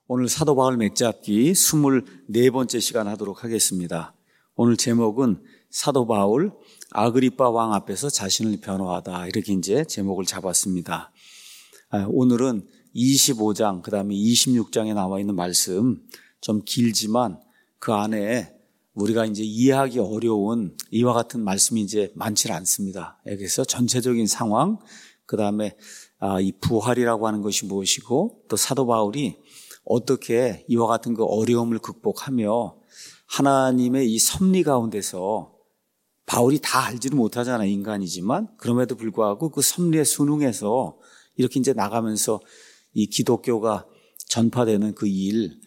오늘 사도 바울 맥잡기 24번째 시간 하도록 하겠습니다. 오늘 제목은 사도 바울 아그리빠 왕 앞에서 자신을 변호하다, 이렇게 이제 제목을 잡았습니다. 오늘은 25장 그 다음에 26장에 나와 있는 말씀, 좀 길지만 그 안에 우리가 이제 이해하기 어려운 이와 같은 말씀이 이제 많지 않습니다. 그래서 전체적인 상황, 그 다음에 이 부활이라고 하는 것이 무엇이고, 또 사도 바울이 어떻게 이와 같은 그 어려움을 극복하며 하나님의 이 섭리 가운데서, 바울이 다 알지를 못하잖아요. 인간이지만 그럼에도 불구하고 그 섭리에 순응해서 이렇게 이제 나가면서 이 기독교가 전파되는 그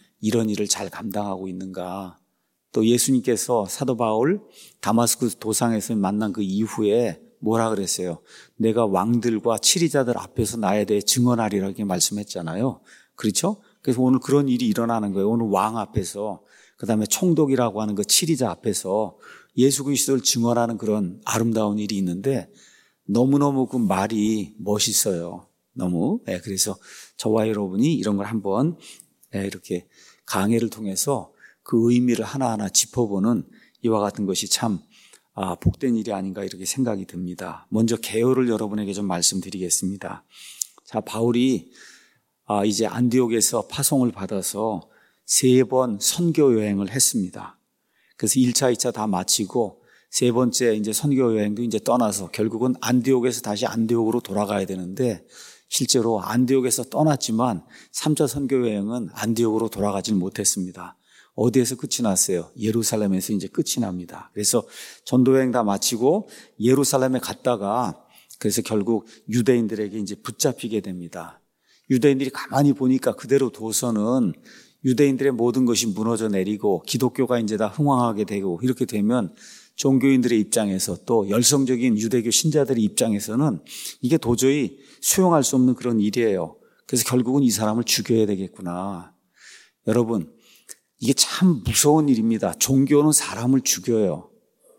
이런 일을 잘 감당하고 있는가. 또 예수님께서 사도 바울 다마스쿠스 도상에서 만난 그 이후에 뭐라 그랬어요? 내가 왕들과 치리자들 앞에서 나에 대해 증언하리라 이렇게 말씀했잖아요. 그렇죠? 그래서 오늘 그런 일이 일어나는 거예요. 오늘 왕 앞에서, 그 다음에 총독이라고 하는 그 치리자 앞에서 예수 그리스도를 증언하는 그런 아름다운 일이 있는데, 너무너무 그 말이 멋있어요. 너무. 그래서 저와 여러분이 이런 걸 한번 이렇게 강해를 통해서 그 의미를 하나하나 짚어보는 이와 같은 것이 참 복된 일이 아닌가, 이렇게 생각이 듭니다. 먼저 개요를 여러분에게 좀 말씀드리겠습니다. 자, 바울이 이제 안디옥에서 파송을 받아서 3번 선교 여행을 했습니다. 그래서 1차, 2차 다 마치고 3번째 이제 선교 여행도 이제 떠나서 결국은 안디옥에서 다시 안디옥으로 돌아가야 되는데, 실제로 안디옥에서 떠났지만 3차 선교 여행은 안디옥으로 돌아가질 못했습니다. 어디에서 끝이 났어요? 예루살렘에서 이제 끝이 납니다. 그래서 전도 여행 다 마치고 예루살렘에 갔다가, 그래서 결국 유대인들에게 이제 붙잡히게 됩니다. 유대인들이 가만히 보니까 그대로 둬서는 유대인들의 모든 것이 무너져 내리고 기독교가 이제 다 흥왕하게 되고, 이렇게 되면 종교인들의 입장에서, 또 열성적인 유대교 신자들의 입장에서는 이게 도저히 수용할 수 없는 그런 일이에요. 그래서 결국은 이 사람을 죽여야 되겠구나. 여러분, 이게 참 무서운 일입니다. 종교는 사람을 죽여요.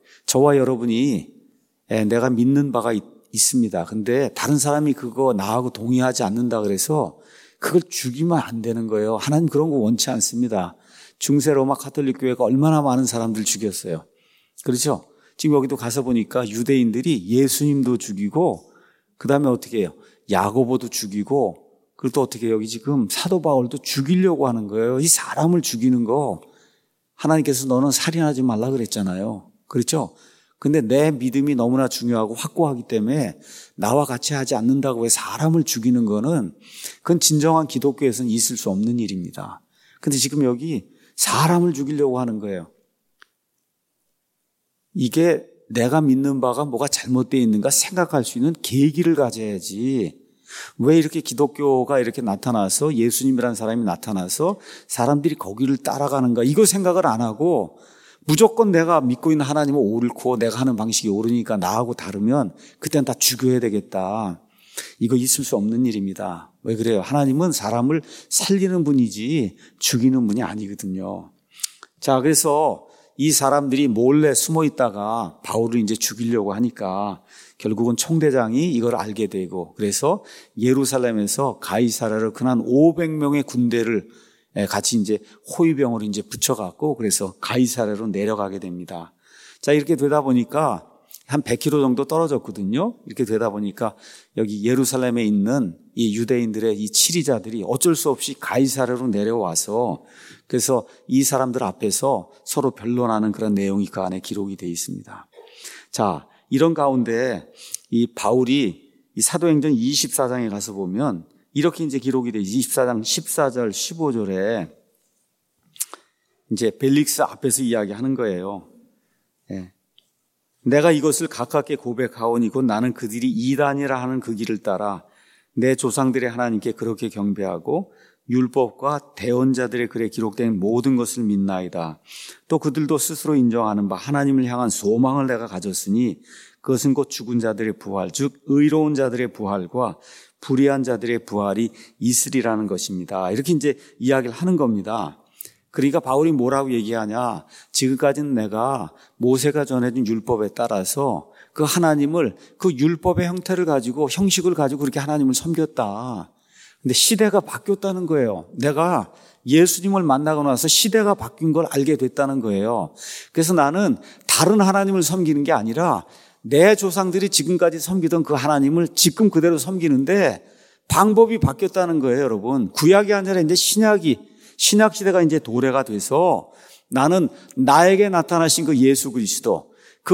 저와 여러분이 내가 믿는 바가 있습니다. 근데 다른 사람이 그거 나하고 동의하지 않는다 그래서 그걸 죽이면 안 되는 거예요. 하나님 그런 거 원치 않습니다. 중세 로마 가톨릭 교회가 얼마나 많은 사람들 죽였어요. 그렇죠? 지금 여기도 가서 보니까 유대인들이 예수님도 죽이고, 그 다음에 어떻게 해요? 야고보도 죽이고, 그리고 또 어떻게 해요? 여기 지금 사도 바울도 죽이려고 하는 거예요. 이 사람을 죽이는 거, 하나님께서 너는 살인하지 말라 그랬잖아요. 그렇죠? 근데 내 믿음이 너무나 중요하고 확고하기 때문에 나와 같이 하지 않는다고 해서 사람을 죽이는 거는, 그건 진정한 기독교에서는 있을 수 없는 일입니다. 근데 지금 여기 사람을 죽이려고 하는 거예요. 이게 내가 믿는 바가 뭐가 잘못되어 있는가 생각할 수 있는 계기를 가져야지. 왜 이렇게 기독교가 이렇게 나타나서, 예수님이라는 사람이 나타나서 사람들이 거기를 따라가는가, 이거 생각을 안 하고 무조건 내가 믿고 있는 하나님은 옳고 내가 하는 방식이 옳으니까 나하고 다르면 그때는 다 죽여야 되겠다. 이거 있을 수 없는 일입니다. 왜 그래요? 하나님은 사람을 살리는 분이지 죽이는 분이 아니거든요. 자, 그래서 이 사람들이 몰래 숨어 있다가 바울을 이제 죽이려고 하니까 결국은 총대장이 이걸 알게 되고, 그래서 예루살렘에서 가이사랴로 근한 500명의 군대를 같이 이제 호위병으로 이제 붙여갖고, 그래서 가이사랴로 내려가게 됩니다. 자, 이렇게 되다 보니까 한 100km 정도 떨어졌거든요. 이렇게 되다 보니까 여기 예루살렘에 있는 이 유대인들의 이 치리자들이 어쩔 수 없이 가이사랴로 내려와서, 그래서 이 사람들 앞에서 서로 변론하는 그런 내용이 그 안에 기록이 되어 있습니다. 자, 이런 가운데 이 바울이 이 사도행전 24장에 가서 보면 이렇게 이제 기록이 돼, 24장 14절 15절에 이제 벨릭스 앞에서 이야기하는 거예요. 내가 이것을 가깝게 고백하오니 곧 나는 그들이 이단이라 하는 그 길을 따라 내 조상들의 하나님께 그렇게 경배하고 율법과 대언자들의 글에 기록된 모든 것을 믿나이다. 또 그들도 스스로 인정하는 바 하나님을 향한 소망을 내가 가졌으니 그것은 곧 죽은 자들의 부활, 즉 의로운 자들의 부활과 불의한 자들의 부활이 있으리라는 것입니다. 이렇게 이제 이야기를 하는 겁니다. 그러니까 바울이 뭐라고 얘기하냐? 지금까지는 내가 모세가 전해준 율법에 따라서 그 하나님을, 그 율법의 형태를 가지고, 형식을 가지고 그렇게 하나님을 섬겼다. 근데 시대가 바뀌었다는 거예요. 내가 예수님을 만나고 나서 시대가 바뀐 걸 알게 됐다는 거예요. 그래서 나는 다른 하나님을 섬기는 게 아니라 내 조상들이 지금까지 섬기던 그 하나님을 지금 그대로 섬기는데 방법이 바뀌었다는 거예요, 여러분. 구약이 아니라 이제 신약 시대가 이제 도래가 돼서 나는 나에게 나타나신 그 예수 그리스도,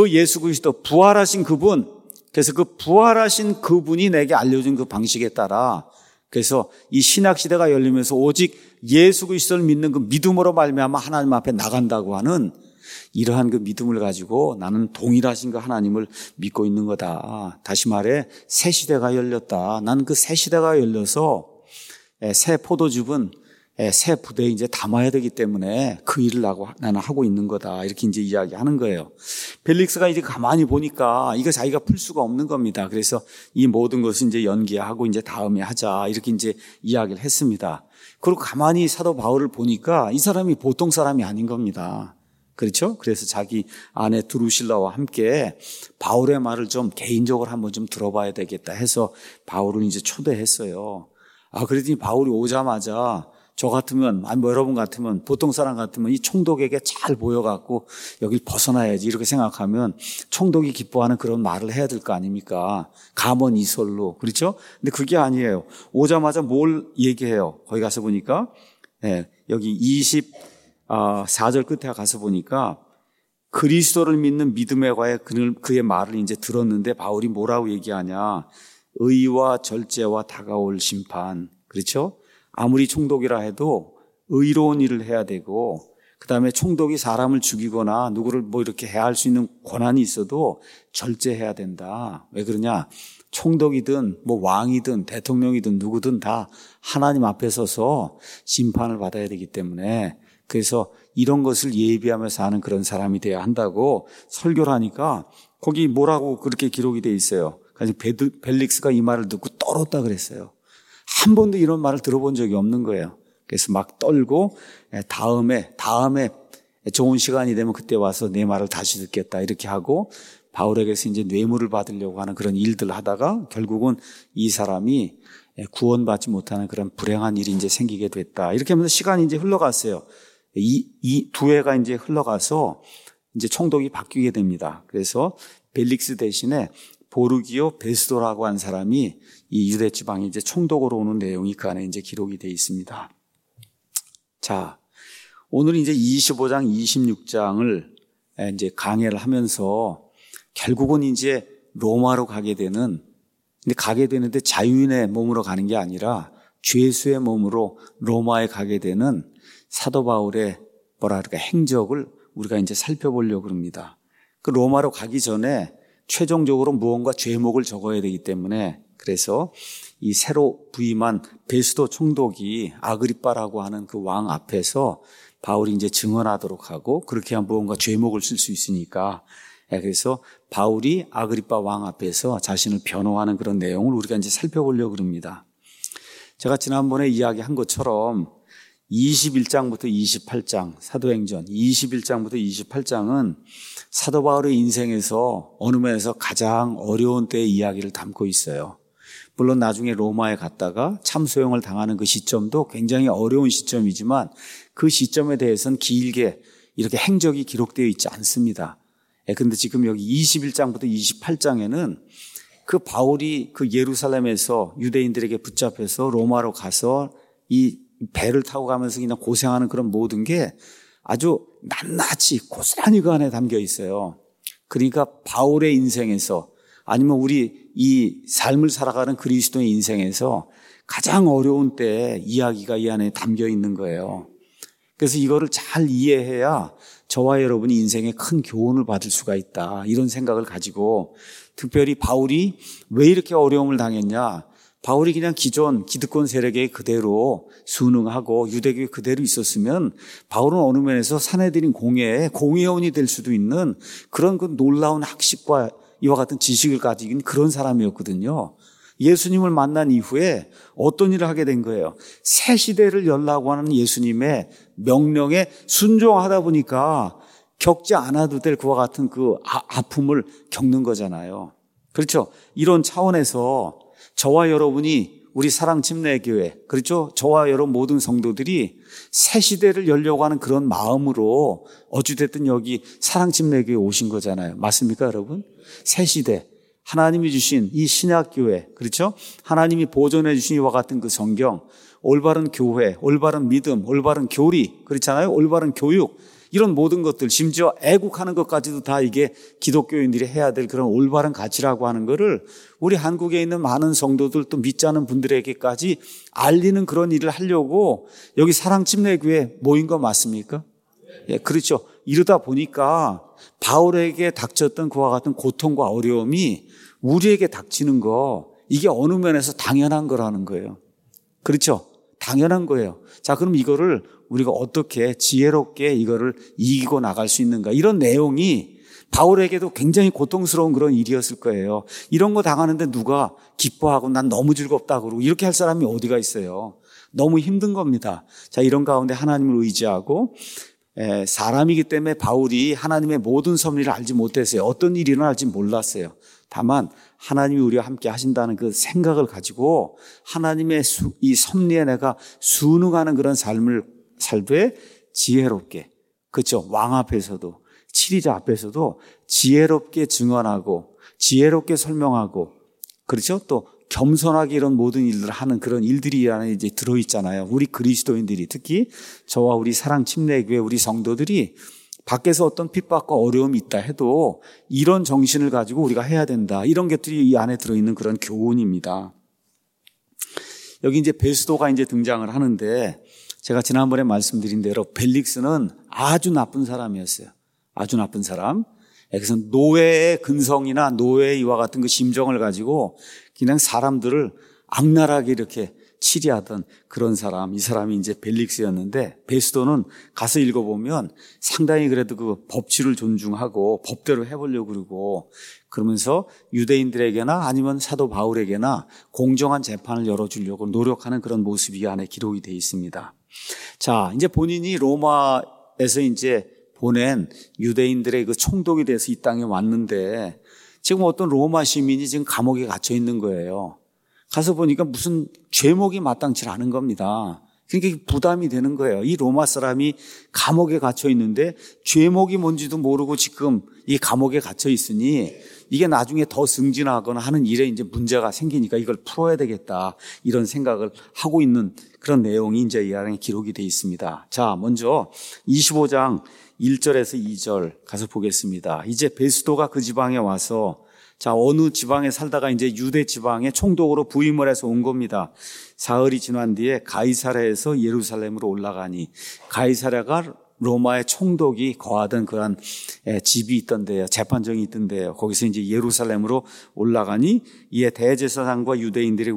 부활하신 그분, 그래서 그 부활하신 그분이 내게 알려준 그 방식에 따라 그래서 이 신약 시대가 열리면서 오직 예수 그리스도를 믿는 그 믿음으로 말미암아 하나님 앞에 나간다고 하는 이러한 그 믿음을 가지고 나는 동일하신 그 하나님을 믿고 있는 거다. 다시 말해 새 시대가 열렸다. 나는 그 새 시대가 열려서 새 포도즙은 새 부대에 이제 담아야 되기 때문에 그 일을 나는 하고 있는 거다. 이렇게 이제 이야기하는 거예요. 벨릭스가 이제 가만히 보니까 이거 자기가 풀 수가 없는 겁니다. 그래서 이 모든 것을 이제 연기하고 이제 다음에 하자. 이렇게 이제 이야기를 했습니다. 그리고 가만히 사도 바울을 보니까 이 사람이 보통 사람이 아닌 겁니다. 그렇죠? 그래서 자기 아내 드루실라와 함께 바울의 말을 좀 개인적으로 한번 좀 들어봐야 되겠다 해서 바울을 이제 초대했어요. 그랬더니 바울이 오자마자 저 같으면, 여러분 같으면, 보통 사람 같으면 이 총독에게 잘 보여갖고 여길 벗어나야지 이렇게 생각하면 총독이 기뻐하는 그런 말을 해야 될 거 아닙니까? 감언 이설로. 그렇죠? 근데 그게 아니에요. 오자마자 뭘 얘기해요? 거기 가서 보니까, 여기 24절 끝에 가서 보니까 그리스도를 믿는 믿음에 관해 그의 말을 이제 들었는데 바울이 뭐라고 얘기하냐? 의와 절제와 다가올 심판. 그렇죠? 아무리 총독이라 해도 의로운 일을 해야 되고 그다음에 총독이 사람을 죽이거나 누구를 뭐 이렇게 해할 수 있는 권한이 있어도 절제해야 된다. 왜 그러냐? 총독이든 뭐 왕이든 대통령이든 누구든 다 하나님 앞에 서서 심판을 받아야 되기 때문에 그래서 이런 것을 예비하면서 하는 그런 사람이 돼야 한다고 설교를 하니까 거기 뭐라고 그렇게 기록이 돼 있어요. 그래서 벨릭스가 이 말을 듣고 떨었다 그랬어요. 한 번도 이런 말을 들어본 적이 없는 거예요. 그래서 막 떨고 다음에 좋은 시간이 되면 그때 와서 내 말을 다시 듣겠다 이렇게 하고 바울에게서 이제 뇌물을 받으려고 하는 그런 일들을 하다가 결국은 이 사람이 구원받지 못하는 그런 불행한 일이 이제 생기게 됐다. 이렇게 하면서 시간이 이제 흘러갔어요. 이 두 해가 이제 흘러가서 이제 총독이 바뀌게 됩니다. 그래서 벨릭스 대신에 보르기오 베스도라고 한 사람이 이 유대 지방에 이제 총독으로 오는 내용이 그 안에 이제 기록이 되어 있습니다. 자, 오늘 이제 25장, 26장을 이제 강해를 하면서 결국은 이제 로마로 가게 되는데 자유인의 몸으로 가는 게 아니라 죄수의 몸으로 로마에 가게 되는 사도 바울의 행적을 우리가 이제 살펴보려고 합니다. 그 로마로 가기 전에 최종적으로 무언가 죄목을 적어야 되기 때문에 그래서 이 새로 부임한 베스도 총독이 아그리빠라고 하는 그 왕 앞에서 바울이 이제 증언하도록 하고 그렇게 하면 무언가 죄목을 쓸 수 있으니까 그래서 바울이 아그리빠 왕 앞에서 자신을 변호하는 그런 내용을 우리가 이제 살펴보려고 합니다. 제가 지난번에 이야기한 것처럼 21장부터 28장 사도행전 21장부터 28장은 사도 바울의 인생에서 어느 면에서 가장 어려운 때의 이야기를 담고 있어요. 물론 나중에 로마에 갔다가 참소형을 당하는 그 시점도 굉장히 어려운 시점이지만 그 시점에 대해서는 길게 이렇게 행적이 기록되어 있지 않습니다. 그런데 지금 여기 21장부터 28장에는 그 바울이 그 예루살렘에서 유대인들에게 붙잡혀서 로마로 가서 이 배를 타고 가면서 그냥 고생하는 그런 모든 게 아주 낱낱이 고스란히 그 안에 담겨 있어요. 그러니까 바울의 인생에서 아니면 우리 이 삶을 살아가는 그리스도의 인생에서 가장 어려운 때 이야기가 이 안에 담겨 있는 거예요. 그래서 이거를 잘 이해해야 저와 여러분이 인생에 큰 교훈을 받을 수가 있다. 이런 생각을 가지고 특별히 바울이 왜 이렇게 어려움을 당했냐. 바울이 그냥 기존 기득권 세력에 그대로 순응하고 유대교에 그대로 있었으면 바울은 어느 면에서 사내들인 공회원이 될 수도 있는 그런 그 놀라운 학식과 이와 같은 지식을 가지긴 그런 사람이었거든요. 예수님을 만난 이후에 어떤 일을 하게 된 거예요? 새 시대를 열라고 하는 예수님의 명령에 순종하다 보니까 겪지 않아도 될 그와 같은 그 아픔을 겪는 거잖아요. 그렇죠? 이런 차원에서 저와 여러분이 우리 사랑침례교회, 그렇죠? 저와 여러 모든 성도들이 새 시대를 열려고 하는 그런 마음으로 어찌됐든 여기 사랑침례교회에 오신 거잖아요. 맞습니까, 여러분? 새 시대. 하나님이 주신 이 신약교회, 그렇죠? 하나님이 보존해 주신 이와 같은 그 성경, 올바른 교회, 올바른 믿음, 올바른 교리, 그렇잖아요? 올바른 교육, 이런 모든 것들, 심지어 애국하는 것까지도 다 이게 기독교인들이 해야 될 그런 올바른 가치라고 하는 거를 우리 한국에 있는 많은 성도들 또 믿지 않은 분들에게까지 알리는 그런 일을 하려고 여기 사랑침례교회 모인 거 맞습니까? 예, 그렇죠. 이러다 보니까 바울에게 닥쳤던 그와 같은 고통과 어려움이 우리에게 닥치는 거, 이게 어느 면에서 당연한 거라는 거예요. 그렇죠? 당연한 거예요. 자, 그럼 이거를 우리가 어떻게 지혜롭게 이거를 이기고 나갈 수 있는가? 이런 내용이 바울에게도 굉장히 고통스러운 그런 일이었을 거예요. 이런 거 당하는데 누가 기뻐하고 난 너무 즐겁다 그러고 이렇게 할 사람이 어디가 있어요? 너무 힘든 겁니다. 자, 이런 가운데 하나님을 의지하고 사람이기 때문에 바울이 하나님의 모든 섭리를 알지 못했어요. 어떤 일이 일어날지 몰랐어요. 다만 하나님이 우리와 함께 하신다는 그 생각을 가지고 하나님의 이 섭리에 내가 순응하는 그런 삶을 살되 지혜롭게, 그렇죠? 왕 앞에서도 치리자 앞에서도 지혜롭게 증언하고 지혜롭게 설명하고, 그렇죠? 또 겸손하게 이런 모든 일들을 하는 그런 일들이 이 안에 이제 들어있잖아요. 우리 그리스도인들이, 특히 저와 우리 사랑침례교회 우리 성도들이 밖에서 어떤 핍박과 어려움이 있다 해도 이런 정신을 가지고 우리가 해야 된다. 이런 것들이 이 안에 들어있는 그런 교훈입니다. 여기 이제 베스도가 이제 등장을 하는데, 제가 지난번에 말씀드린 대로 벨릭스는 아주 나쁜 사람이었어요. 아주 나쁜 사람. 그래서 노예의 근성이나 노예의 이와 같은 그 심정을 가지고 그냥 사람들을 악랄하게 이렇게 치리하던 그런 사람, 이 사람이 이제 벨릭스였는데, 베스도는 가서 읽어보면 상당히 그래도 그 법치를 존중하고 법대로 해보려고 그러고, 그러면서 유대인들에게나 아니면 사도 바울에게나 공정한 재판을 열어주려고 노력하는 그런 모습이 이 안에 기록이 되어 있습니다. 자, 이제 본인이 로마에서 이제 보낸 유대인들의 그 총독이 돼서 이 땅에 왔는데, 지금 어떤 로마 시민이 지금 감옥에 갇혀 있는 거예요. 가서 보니까 무슨 죄목이 마땅치 않은 겁니다. 그러니까 부담이 되는 거예요. 이 로마 사람이 감옥에 갇혀 있는데 죄목이 뭔지도 모르고 지금 이 감옥에 갇혀 있으니 이게 나중에 더 승진하거나 하는 일에 이제 문제가 생기니까 이걸 풀어야 되겠다, 이런 생각을 하고 있는 그런 내용이 이제 이 안에 기록이 되어 있습니다. 자, 먼저 25장 1절에서 2절 가서 보겠습니다. 이제 베스도가 그 지방에 와서, 자, 어느 지방에 살다가 이제 유대 지방의 총독으로 부임을 해서 온 겁니다. 사흘이 지난 뒤에 가이사랴에서 예루살렘으로 올라가니, 가이사랴가 로마의 총독이 거하던 그런 집이 있던데요. 재판정이 있던데요. 거기서 이제 예루살렘으로 올라가니 이에 대제사장과 유대인들의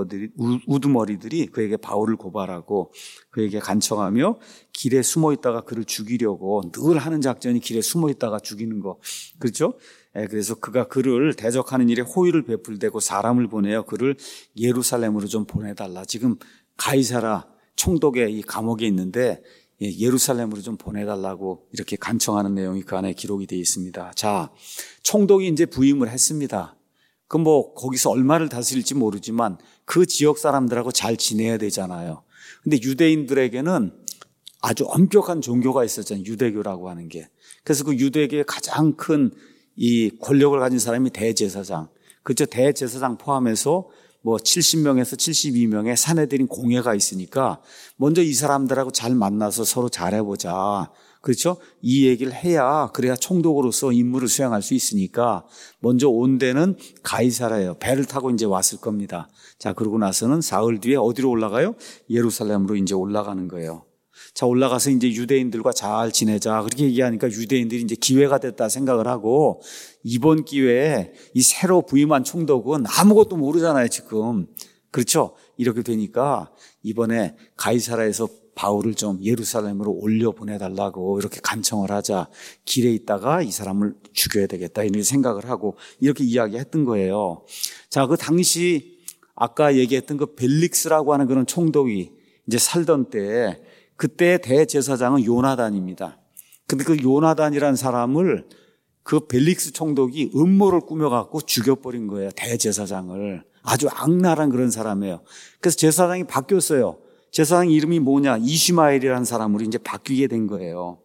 우두머리들이 그에게 바울을 고발하고 그에게 간청하며 길에 숨어 있다가 그를 죽이려고 늘 하는 작전이 길에 숨어 있다가 죽이는 거. 그렇죠? 그래서 그가 그를 대적하는 일에 호의를 베풀대고 사람을 보내어 그를 예루살렘으로 좀 보내달라. 지금 가이사랴 총독의 이 감옥에 있는데 예루살렘으로 좀 보내달라고 이렇게 간청하는 내용이 그 안에 기록이 되어 있습니다. 자, 총독이 이제 부임을 했습니다. 그럼 뭐 거기서 얼마를 다스릴지 모르지만 그 지역 사람들하고 잘 지내야 되잖아요. 근데 유대인들에게는 아주 엄격한 종교가 있었잖아요. 유대교라고 하는 게. 그래서 그 유대교의 가장 큰 이 권력을 가진 사람이 대제사장. 그렇죠. 대제사장 포함해서 뭐 70명에서 72명의 사내들인 공회가 있으니까 먼저 이 사람들하고 잘 만나서 서로 잘해보자. 그렇죠? 이 얘기를 해야, 그래야 총독으로서 임무를 수행할 수 있으니까 먼저 온 데는 가이사랴예요. 배를 타고 이제 왔을 겁니다. 자, 그러고 나서는 사흘 뒤에 어디로 올라가요? 예루살렘으로 이제 올라가는 거예요. 자, 올라가서 이제 유대인들과 잘 지내자, 그렇게 얘기하니까 유대인들이 이제 기회가 됐다 생각을 하고, 이번 기회에 이 새로 부임한 총독은 아무것도 모르잖아요, 지금. 그렇죠? 이렇게 되니까 이번에 가이사랴에서 바울을 좀 예루살렘으로 올려 보내달라고 이렇게 간청을 하자. 길에 있다가 이 사람을 죽여야 되겠다, 이렇게 생각을 하고 이렇게 이야기했던 거예요. 자, 그 당시 아까 얘기했던 그 벨릭스라고 하는 그런 총독이 이제 살던 때에, 그때 대제사장은 요나단입니다. 근데 그 요나단이라는 사람을 그 벨릭스 총독이 음모를 꾸며갖고 죽여버린 거예요. 대제사장을. 아주 악랄한 그런 사람이에요. 그래서 제사장이 바뀌었어요. 제사장 이름이 뭐냐? 이슈마엘이라는 사람으로 이제 바뀌게 된 거예요.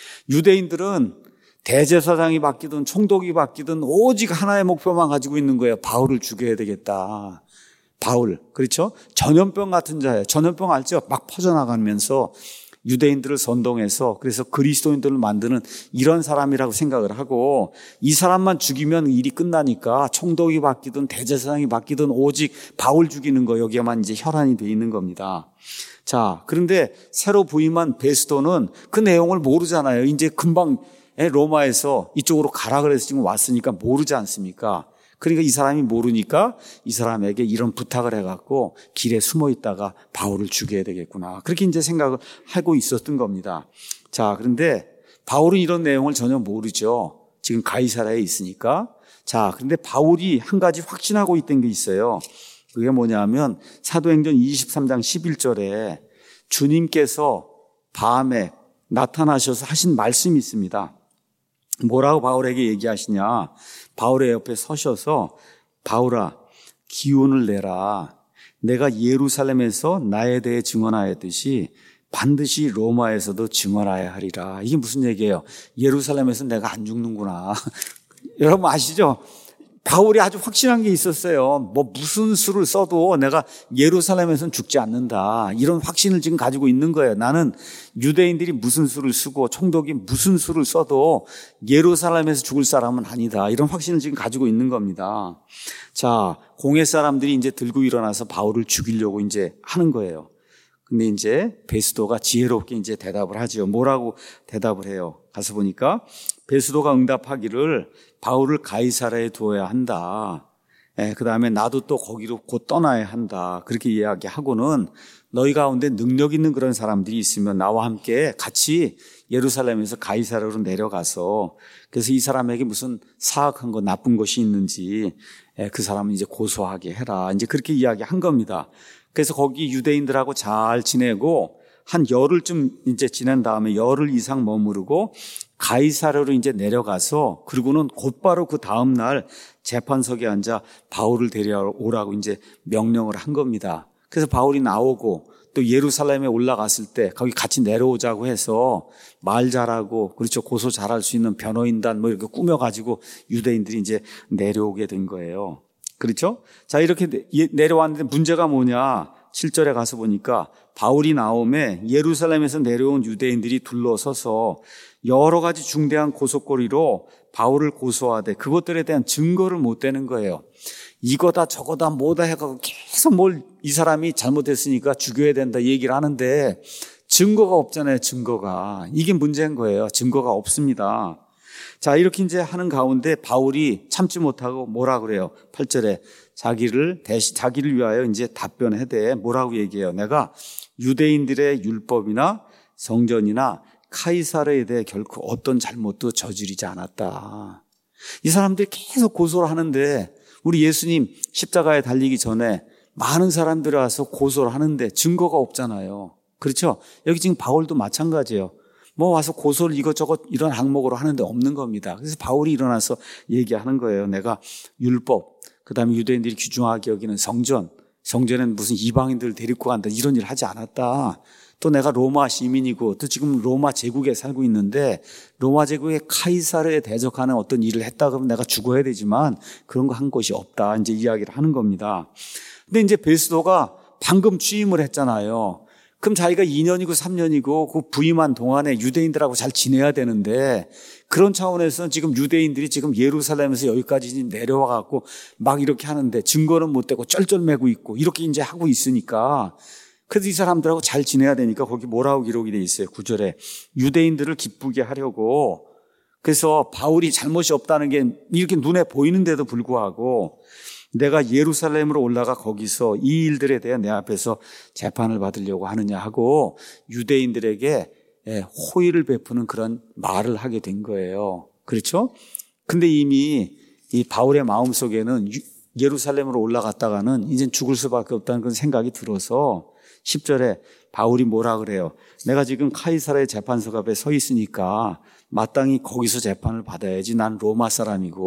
유대인들은 대제사장이 바뀌든 총독이 바뀌든 오직 하나의 목표만 가지고 있는 거예요. 바울을 죽여야 되겠다. 바울, 그렇죠? 전염병 같은 자예요. 전염병 알죠? 막 퍼져나가면서 유대인들을 선동해서 그래서 그리스도인들을 만드는 이런 사람이라고 생각을 하고, 이 사람만 죽이면 일이 끝나니까 총독이 바뀌든 대제사장이 바뀌든 오직 바울 죽이는 거, 여기에만 이제 혈안이 돼 있는 겁니다. 자, 그런데 새로 부임한 베스도는 그 내용을 모르잖아요. 이제 금방 로마에서 이쪽으로 가라 그래서 지금 왔으니까 모르지 않습니까? 그러니까 이 사람이 모르니까 이 사람에게 이런 부탁을 해갖고 길에 숨어 있다가 바울을 죽여야 되겠구나, 그렇게 이제 생각을 하고 있었던 겁니다. 자, 그런데 바울은 이런 내용을 전혀 모르죠. 지금 가이사랴에 있으니까. 자, 그런데 바울이 한 가지 확신하고 있던 게 있어요. 그게 뭐냐면 사도행전 23장 11절에 주님께서 밤에 나타나셔서 하신 말씀이 있습니다. 뭐라고 바울에게 얘기하시냐? 바울의 옆에 서셔서 바울아, 기운을 내라. 내가 예루살렘에서 나에 대해 증언하였듯이 반드시 로마에서도 증언하여야 하리라. 이게 무슨 얘기예요? 예루살렘에서 내가 안 죽는구나. 여러분 아시죠? 바울이 아주 확신한 게 있었어요. 뭐 무슨 수를 써도 내가 예루살렘에서는 죽지 않는다, 이런 확신을 지금 가지고 있는 거예요. 나는 유대인들이 무슨 수를 쓰고 총독이 무슨 수를 써도 예루살렘에서 죽을 사람은 아니다, 이런 확신을 지금 가지고 있는 겁니다. 자, 공회 사람들이 이제 들고 일어나서 바울을 죽이려고 이제 하는 거예요. 근데 이제 베스도가 지혜롭게 이제 대답을 하죠. 뭐라고 대답을 해요? 가서 보니까 베스도가 응답하기를 바울을 가이사랴에 두어야 한다. 그 다음에 나도 또 거기로 곧 떠나야 한다. 그렇게 이야기하고는 너희 가운데 능력 있는 그런 사람들이 있으면 나와 함께 같이 예루살렘에서 가이사랴로 내려가서, 그래서 이 사람에게 무슨 사악한 거 나쁜 것이 있는지 그 사람은 이제 고소하게 해라. 이제 그렇게 이야기한 겁니다. 그래서 거기 유대인들하고 잘 지내고 한 열흘쯤 이제 지난 다음에 열흘 이상 머무르고 가이사랴로 이제 내려가서, 그리고는 곧바로 그 다음 날 재판석에 앉아 바울을 데려오라고 이제 명령을 한 겁니다. 그래서 바울이 나오고 또 예루살렘에 올라갔을 때 거기 같이 내려오자고 해서 말 잘하고, 그렇죠, 고소 잘할 수 있는 변호인단 뭐 이렇게 꾸며가지고 유대인들이 이제 내려오게 된 거예요. 그렇죠? 자, 이렇게 내려왔는데 문제가 뭐냐? 7절에 가서 보니까 바울이 나오매 예루살렘에서 내려온 유대인들이 둘러서서 여러 가지 중대한 고속거리로 바울을 고소하되 그것들에 대한 증거를 못 대는 거예요. 이거다 저거다 뭐다 해가지고 계속 뭘 이 사람이 잘못했으니까 죽여야 된다 얘기를 하는데 증거가 없잖아요. 증거가. 이게 문제인 거예요. 증거가 없습니다. 자, 이렇게 이제 하는 가운데 바울이 참지 못하고 뭐라 그래요? 8절에 자기를 위하여 이제 답변하되 뭐라고 얘기해요? 내가 유대인들의 율법이나 성전이나 카이사르에 대해 결코 어떤 잘못도 저지르지 않았다. 이 사람들이 계속 고소를 하는데, 우리 예수님 십자가에 달리기 전에 많은 사람들이 와서 고소를 하는데 증거가 없잖아요. 그렇죠? 여기 지금 바울도 마찬가지예요. 뭐 와서 고소를 이것저것 이런 항목으로 하는데 없는 겁니다. 그래서 바울이 일어나서 얘기하는 거예요. 내가 율법, 그 다음에 유대인들이 귀중하게 여기는 성전엔 무슨 이방인들을 데리고 간다, 이런 일 하지 않았다. 또 내가 로마 시민이고 또 지금 로마 제국에 살고 있는데 로마 제국의 카이사르에 대적하는 어떤 일을 했다 그러면 내가 죽어야 되지만 그런 거 한 것이 없다, 이제 이야기를 하는 겁니다. 근데 이제 베스도가 방금 취임을 했잖아요. 그럼 자기가 2년이고 3년이고 그 부임한 동안에 유대인들하고 잘 지내야 되는데, 그런 차원에서 지금 유대인들이 지금 예루살렘에서 여기까지 내려와 갖고 막 이렇게 하는데 증거는 못 대고 쩔쩔매고 있고 이렇게 이제 하고 있으니까, 그래서 이 사람들하고 잘 지내야 되니까 거기 뭐라고 기록이 돼 있어요? 9절에 유대인들을 기쁘게 하려고, 그래서 바울이 잘못이 없다는 게 이렇게 눈에 보이는데도 불구하고 내가 예루살렘으로 올라가 거기서 이 일들에 대해 내 앞에서 재판을 받으려고 하느냐 하고 유대인들에게 호의를 베푸는 그런 말을 하게 된 거예요. 그렇죠? 근데 이미 이 바울의 마음속에는 예루살렘으로 올라갔다가는 이제 죽을 수밖에 없다는 그런 생각이 들어서 10절에 바울이 뭐라 그래요? 내가 지금 카이사르의 재판석 앞에 서 있으니까 마땅히 거기서 재판을 받아야지. 난 로마 사람이고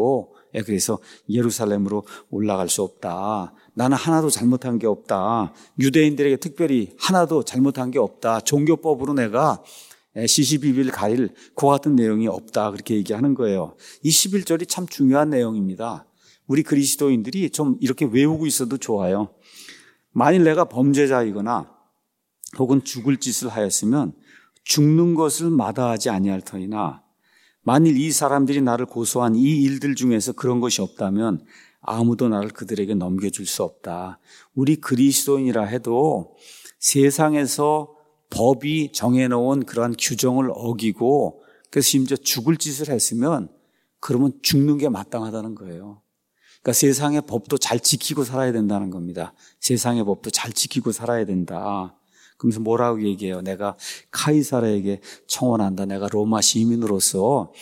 그래서 예루살렘으로 올라갈 수 없다. 나는 하나도 잘못한 게 없다. 유대인들에게 특별히 하나도 잘못한 게 없다. 종교법으로 내가 시시비비를 가릴 그와 같은 내용이 없다. 그렇게 얘기하는 거예요. 이 11절이 참 중요한 내용입니다. 우리 그리스도인들이 좀 이렇게 외우고 있어도 좋아요. 만일 내가 범죄자이거나 혹은 죽을 짓을 하였으면 죽는 것을 마다하지 아니할 터이나 만일 이 사람들이 나를 고소한 이 일들 중에서 그런 것이 없다면 아무도 나를 그들에게 넘겨줄 수 없다. 우리 그리스도인이라 해도 세상에서 법이 정해놓은 그러한 규정을 어기고 그래서 심지어 죽을 짓을 했으면 그러면 죽는 게 마땅하다는 거예요. 그러니까 세상의 법도 잘 지키고 살아야 된다는 겁니다. 세상의 법도 잘 지키고 살아야 된다. 그러면서 뭐라고 얘기해요? 내가 카이사르에게 청원한다. 내가 로마 시민으로서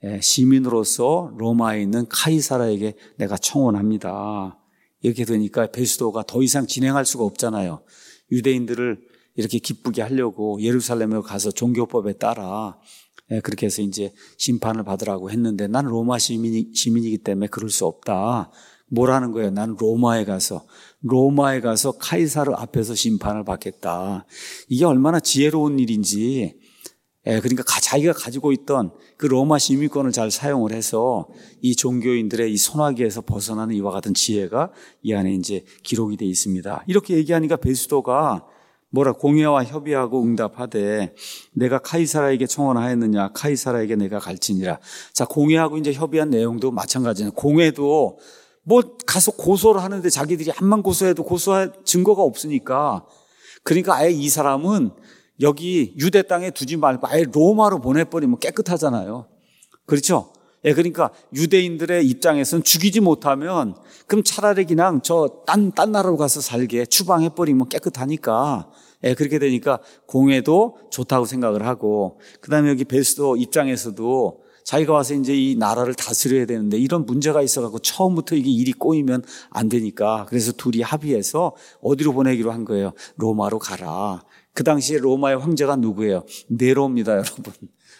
로마에 있는 카이사르에게 내가 청원합니다. 이렇게 되니까 베스도가 더 이상 진행할 수가 없잖아요. 유대인들을 이렇게 기쁘게 하려고 예루살렘에 가서 종교법에 따라 그렇게 해서 이제 심판을 받으라고 했는데 난 로마 시민이기 때문에 그럴 수 없다. 뭐라는 거예요? 난 로마에 가서 카이사르 앞에서 심판을 받겠다. 이게 얼마나 지혜로운 일인지. 그러니까 자기가 가지고 있던 그 로마 시민권을 잘 사용을 해서 이 종교인들의 이 손아귀에서 벗어나는 이와 같은 지혜가 이 안에 이제 기록이 되어 있습니다. 이렇게 얘기하니까 베스도가 공회와 협의하고 응답하되 내가 카이사라에게 청원하였느냐 카이사라에게 내가 갈지니라. 자, 공회하고 이제 협의한 내용도 마찬가지예요. 공회도 가서 고소를 하는데 자기들이 한만 고소해도 고소할 증거가 없으니까 그러니까 아예 이 사람은 여기 유대 땅에 두지 말고 아예 로마로 보내버리면 깨끗하잖아요. 그렇죠? 그러니까 유대인들의 입장에서는 죽이지 못하면 그럼 차라리 그냥 딴 나라로 가서 살게 추방해버리면 깨끗하니까 그렇게 되니까 공회도 좋다고 생각을 하고 그다음에 여기 베스도 입장에서도 자기가 와서 이제 이 나라를 다스려야 되는데 이런 문제가 있어갖고 처음부터 이게 일이 꼬이면 안 되니까 그래서 둘이 합의해서 어디로 보내기로 한 거예요? 로마로 가라. 그 당시에 로마의 황제가 누구예요? 네로입니다, 여러분.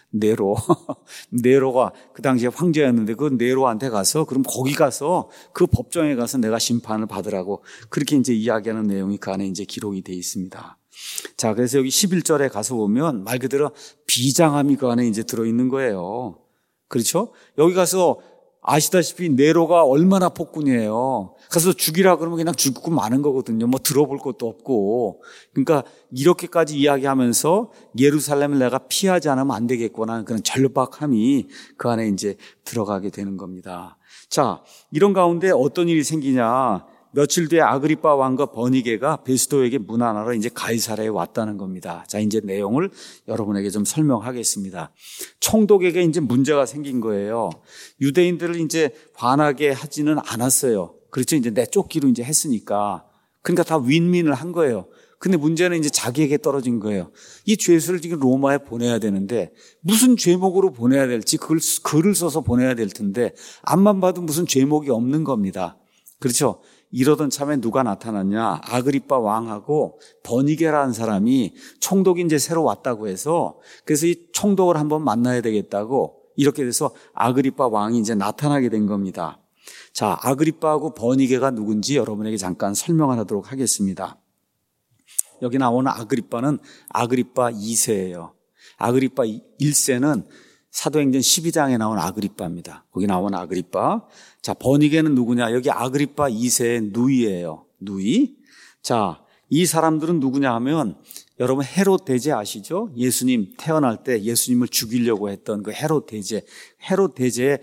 네로가 그 당시에 황제였는데 그 네로한테 가서 그럼 거기 가서 그 법정에 가서 내가 심판을 받으라고 그렇게 이제 이야기하는 내용이 그 안에 이제 기록이 되어 있습니다. 자, 그래서 여기 11절에 가서 보면 말 그대로 비장함이 그 안에 이제 들어있는 거예요. 그렇죠? 여기 가서 아시다시피 네로가 얼마나 폭군이에요. 가서 죽이라 그러면 그냥 죽고 마는 거거든요. 들어볼 것도 없고. 그러니까 이렇게까지 이야기하면서 예루살렘을 내가 피하지 않으면 안 되겠구나 하는 그런 절박함이 그 안에 이제 들어가게 되는 겁니다. 자, 이런 가운데 어떤 일이 생기냐. 며칠 뒤에 아그리빠 왕과 버니게가 베스도에게 문안하러 이제 가이사랴에 왔다는 겁니다. 자, 이제 내용을 여러분에게 좀 설명하겠습니다. 총독에게 이제 문제가 생긴 거예요. 유대인들을 이제 화나게 하지는 않았어요. 그렇죠. 이제 내쫓기로 이제 했으니까. 그러니까 다 윈윈을 한 거예요. 근데 문제는 이제 자기에게 떨어진 거예요. 이 죄수를 지금 로마에 보내야 되는데 무슨 죄목으로 보내야 될지 그걸 글을 써서 보내야 될 텐데 앞만 봐도 무슨 죄목이 없는 겁니다. 그렇죠. 이러던 참에 누가 나타났냐? 아그리빠 왕하고 버니게라는 사람이 총독이 이제 새로 왔다고 해서 그래서 이 총독을 한번 만나야 되겠다고 이렇게 돼서 아그리빠 왕이 이제 나타나게 된 겁니다. 자, 아그리빠하고 버니게가 누군지 여러분에게 잠깐 설명을 하도록 하겠습니다. 여기 나오는 아그리빠는 아그리빠 2세예요. 아그리빠 1세는 사도행전 12장에 나온 아그리빠입니다. 거기 나온 아그리빠. 자, 버니게는 누구냐? 여기 아그리빠 2세의 누이예요. 누이. 자, 이 사람들은 누구냐 하면 여러분 헤롯 대제 아시죠? 예수님 태어날 때 예수님을 죽이려고 했던 그 헤롯 대제의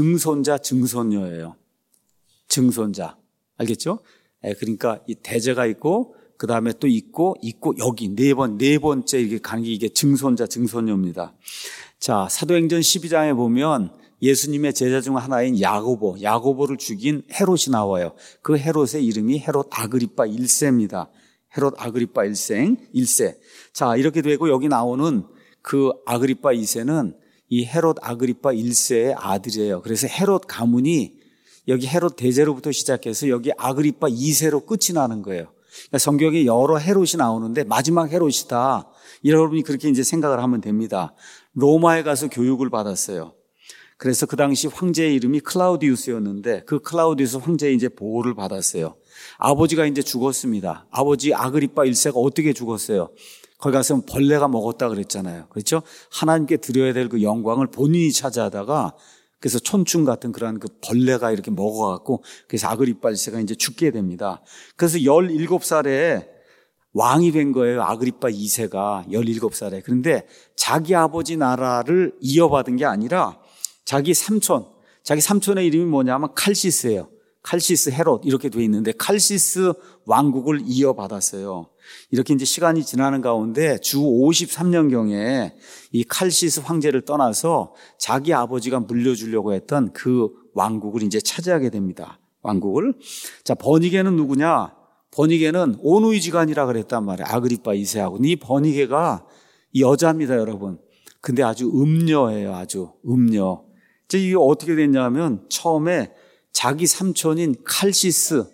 증손녀예요. 증손자. 알겠죠? 그러니까 이 대제가 있고 그 다음에 또 있고 여기 네 번째 이게 가는 게 이게 증손녀입니다. 자, 사도행전 12장에 보면 예수님의 제자 중 하나인 야고보를 죽인 헤롯이 나와요. 그 헤롯의 이름이 헤롯 아그리빠 1세입니다. 헤롯 아그리빠 1세. 자, 이렇게 되고 여기 나오는 그 아그리빠 2세는 이 헤롯 아그리빠 1세의 아들이에요. 그래서 헤롯 가문이 여기 헤롯 대제로부터 시작해서 여기 아그리빠 2세로 끝이 나는 거예요. 그러니까 성경에 여러 헤롯이 나오는데 마지막 헤롯이다. 여러분이 그렇게 이제 생각을 하면 됩니다. 로마에 가서 교육을 받았어요. 그래서 그 당시 황제의 이름이 클라우디우스였는데 그 클라우디우스 황제의 이제 보호를 받았어요. 아버지가 이제 죽었습니다. 아버지 아그리빠 1세가 어떻게 죽었어요? 거기 가서 벌레가 먹었다 그랬잖아요. 그렇죠? 하나님께 드려야 될 그 영광을 본인이 차지하다가 그래서 촌충 같은 그런 그 벌레가 이렇게 먹어갖고 그래서 아그리빠 1세가 이제 죽게 됩니다. 그래서 17살에 왕이 된 거예요. 아그리빠 2세가 17살에. 그런데 자기 아버지 나라를 이어받은 게 아니라 자기 삼촌의 이름이 뭐냐면 칼시스예요. 칼시스 헤롯 이렇게 돼 있는데 칼시스 왕국을 이어받았어요. 이렇게 이제 시간이 지나는 가운데 주 53년경에 이 칼시스 황제를 떠나서 자기 아버지가 물려주려고 했던 그 왕국을 이제 차지하게 됩니다. 왕국을. 자, 버니게는 누구냐? 버니게는 오누이지간이라 그랬단 말이에요. 아그리빠 2세하고. 이 버니게가 여자입니다, 여러분. 근데 아주 음녀예요, 아주 음녀. 이게 어떻게 됐냐면 처음에 자기 삼촌인 칼시스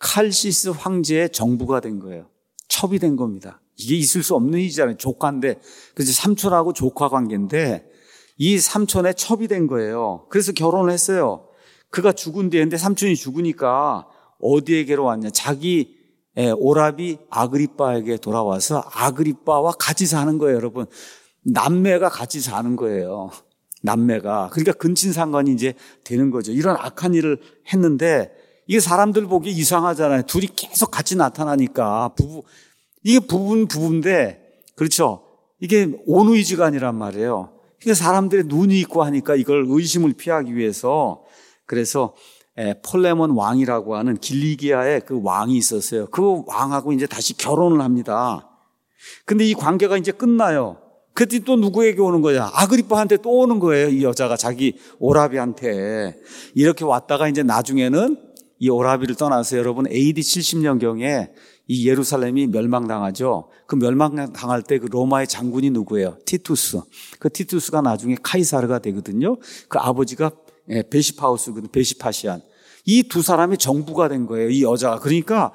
황제의 정부가 된 거예요. 첩이 된 겁니다. 이게 있을 수 없는 일이잖아요. 조카인데. 그래서 삼촌하고 조카 관계인데 이 삼촌의 첩이 된 거예요. 그래서 결혼을 했어요. 그가 죽은 뒤인데 삼촌이 죽으니까 어디에게로 왔냐. 자기 오라비 아그리빠에게 돌아와서 아그리빠와 같이 사는 거예요, 여러분. 남매가 같이 사는 거예요. 남매가. 그러니까 근친상간이 이제 되는 거죠. 이런 악한 일을 했는데 이게 사람들 보기 이상하잖아요. 둘이 계속 같이 나타나니까 이게 부부인데 그렇죠. 이게 온의지간이란 말이에요. 이게 사람들의 눈이 있고 하니까 이걸 의심을 피하기 위해서 그래서 폴레몬 왕이라고 하는 길리기아의 그 왕이 있었어요. 그 왕하고 이제 다시 결혼을 합니다. 근데 이 관계가 이제 끝나요. 그때 또 누구에게 오는 거냐? 아그리빠한테 또 오는 거예요. 이 여자가 자기 오라비한테. 이렇게 왔다가 이제 나중에는 이 오라비를 떠나서 여러분 AD 70년경에 이 예루살렘이 멸망당하죠. 그 멸망당할 때 그 로마의 장군이 누구예요? 티투스. 그 티투스가 나중에 카이사르가 되거든요. 그 아버지가 베시파우스거든요. 베시파시안. 이 두 사람이 정부가 된 거예요. 이 여자가. 그러니까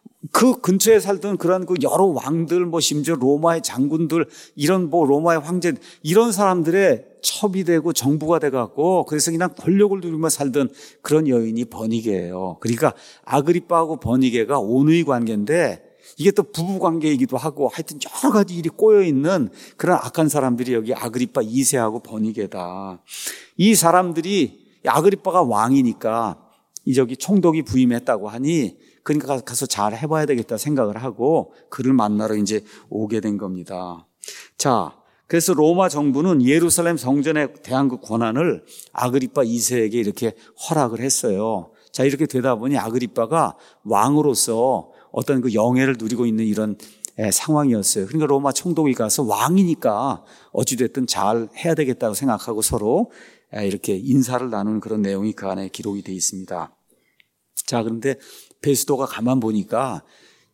그 근처에 살던 그런 그 여러 왕들, 심지어 로마의 장군들, 이런 로마의 황제, 이런 사람들의 첩이 되고 정부가 돼갖고, 그래서 그냥 권력을 누리며 살던 그런 여인이 버니게예요. 그러니까 아그리빠하고 버니게가 온의 관계인데, 이게 또 부부 관계이기도 하고, 하여튼 여러 가지 일이 꼬여있는 그런 악한 사람들이 여기 아그리빠 2세하고 버니게다. 이 사람들이, 아그리빠가 왕이니까, 저기 총독이 부임했다고 하니, 그러니까 가서 잘 해봐야 되겠다 생각을 하고 그를 만나러 이제 오게 된 겁니다. 자, 그래서 로마 정부는 예루살렘 성전에 대한 그 권한을 아그리빠 2세에게 이렇게 허락을 했어요. 자, 이렇게 되다 보니 아그리빠가 왕으로서 어떤 그 영예를 누리고 있는 이런 상황이었어요. 그러니까 로마 총독이 가서 왕이니까 어찌됐든 잘 해야 되겠다고 생각하고 서로 이렇게 인사를 나누는 그런 내용이 그 안에 기록이 되어 있습니다. 자, 그런데 베스도가 가만 보니까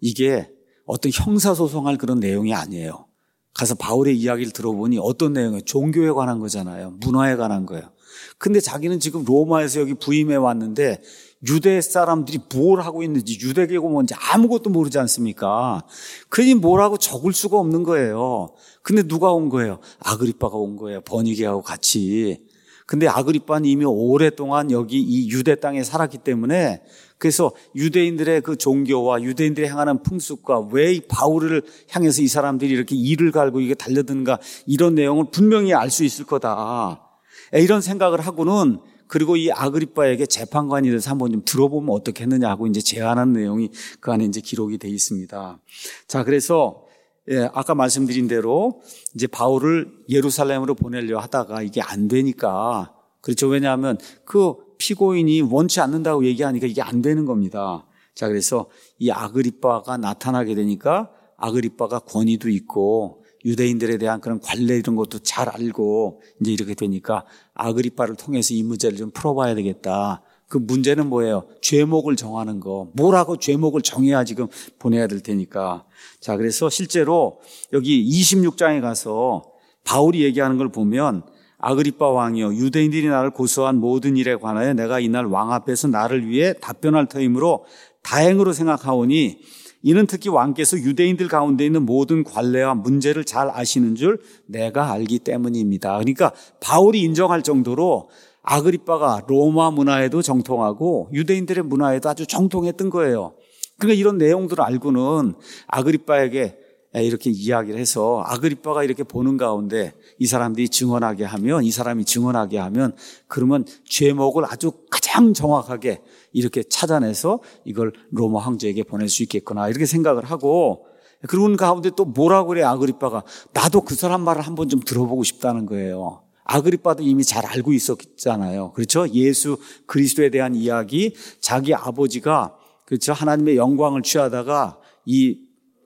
이게 어떤 형사소송할 그런 내용이 아니에요. 가서 바울의 이야기를 들어보니 어떤 내용이에요? 종교에 관한 거잖아요. 문화에 관한 거예요. 근데 자기는 지금 로마에서 여기 부임해 왔는데 유대 사람들이 뭘 하고 있는지 유대계고 뭔지 아무것도 모르지 않습니까? 그니 뭐라고 적을 수가 없는 거예요. 근데 누가 온 거예요? 아그리빠가 온 거예요. 버니게하고 같이. 근데 아그리빠는 이미 오랫동안 여기 이 유대 땅에 살았기 때문에 그래서 유대인들의 그 종교와 유대인들이 행하는 풍습과 왜 이 바울을 향해서 이 사람들이 이렇게 이를 갈고 이게 달려드는가 이런 내용을 분명히 알 수 있을 거다. 이런 생각을 하고는 그리고 이 아그리빠에게 재판관이 돼서 한번 좀 들어보면 어떻겠느냐 하고 이제 제안한 내용이 그 안에 이제 기록이 되어 있습니다. 자, 그래서 아까 말씀드린 대로 이제 바울을 예루살렘으로 보내려 하다가 이게 안 되니까 그렇죠. 왜냐하면 그 피고인이 원치 않는다고 얘기하니까 이게 안 되는 겁니다. 자, 그래서 이 아그리빠가 나타나게 되니까 아그리빠가 권위도 있고 유대인들에 대한 그런 관례 이런 것도 잘 알고 이제 이렇게 되니까 아그리빠를 통해서 이 문제를 좀 풀어봐야 되겠다. 그 문제는 뭐예요? 죄목을 정하는 거. 뭐라고 죄목을 정해야 지금 보내야 될 테니까. 자, 그래서 실제로 여기 26장에 가서 바울이 얘기하는 걸 보면 아그리빠 왕이여 유대인들이 나를 고소한 모든 일에 관하여 내가 이날 왕 앞에서 나를 위해 답변할 터이므로 다행으로 생각하오니 이는 특히 왕께서 유대인들 가운데 있는 모든 관례와 문제를 잘 아시는 줄 내가 알기 때문입니다. 그러니까 바울이 인정할 정도로 아그리빠가 로마 문화에도 정통하고 유대인들의 문화에도 아주 정통했던 거예요. 그러니까 이런 내용들을 알고는 아그리빠에게 이렇게 이야기를 해서 아그리빠가 이렇게 보는 가운데 이 사람이 증언하게 하면 그러면 제목을 아주 가장 정확하게 이렇게 찾아내서 이걸 로마 황제에게 보낼 수 있겠구나 이렇게 생각을 하고, 그런 가운데 또 뭐라고 그래 아그리빠가, 나도 그 사람 말을 한번 좀 들어보고 싶다는 거예요. 아그리빠도 이미 잘 알고 있었잖아요. 그렇죠? 예수 그리스도에 대한 이야기, 자기 아버지가 그렇죠? 하나님의 영광을 취하다가 이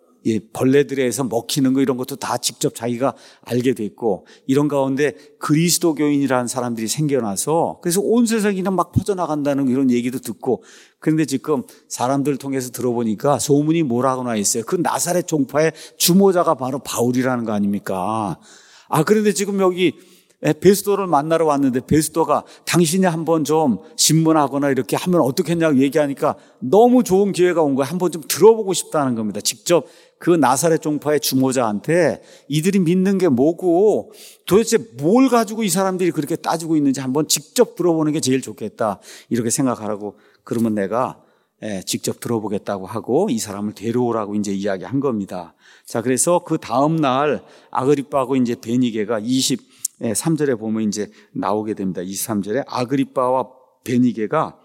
벌레들에서 먹히는 거 이런 것도 다 직접 자기가 알게 됐고, 이런 가운데 그리스도교인이라는 사람들이 생겨나서 그래서 온 세상이 그냥 막 퍼져나간다는 이런 얘기도 듣고, 그런데 지금 사람들 통해서 들어보니까 소문이 뭐라고 나 있어요. 그 나사렛 종파의 주모자가 바로 바울이라는 거 아닙니까? 그런데 지금 여기 베스도를 만나러 왔는데 베스도가 당신이 한번 좀 신문하거나 이렇게 하면 어떻겠냐고 얘기하니까 너무 좋은 기회가 온 거예요. 한번 좀 들어보고 싶다는 겁니다. 직접 그 나사렛 종파의 주모자한테 이들이 믿는 게 뭐고 도대체 뭘 가지고 이 사람들이 그렇게 따지고 있는지 한번 직접 들어보는 게 제일 좋겠다 이렇게 생각하라고, 그러면 내가 직접 들어보겠다고 하고 이 사람을 데려오라고 이제 이야기한 겁니다. 자, 그래서 그 다음 날 아그리빠하고 이제 베니게가 23절에 보면 이제 나오게 됩니다. 23절에 아그리빠와 버니게가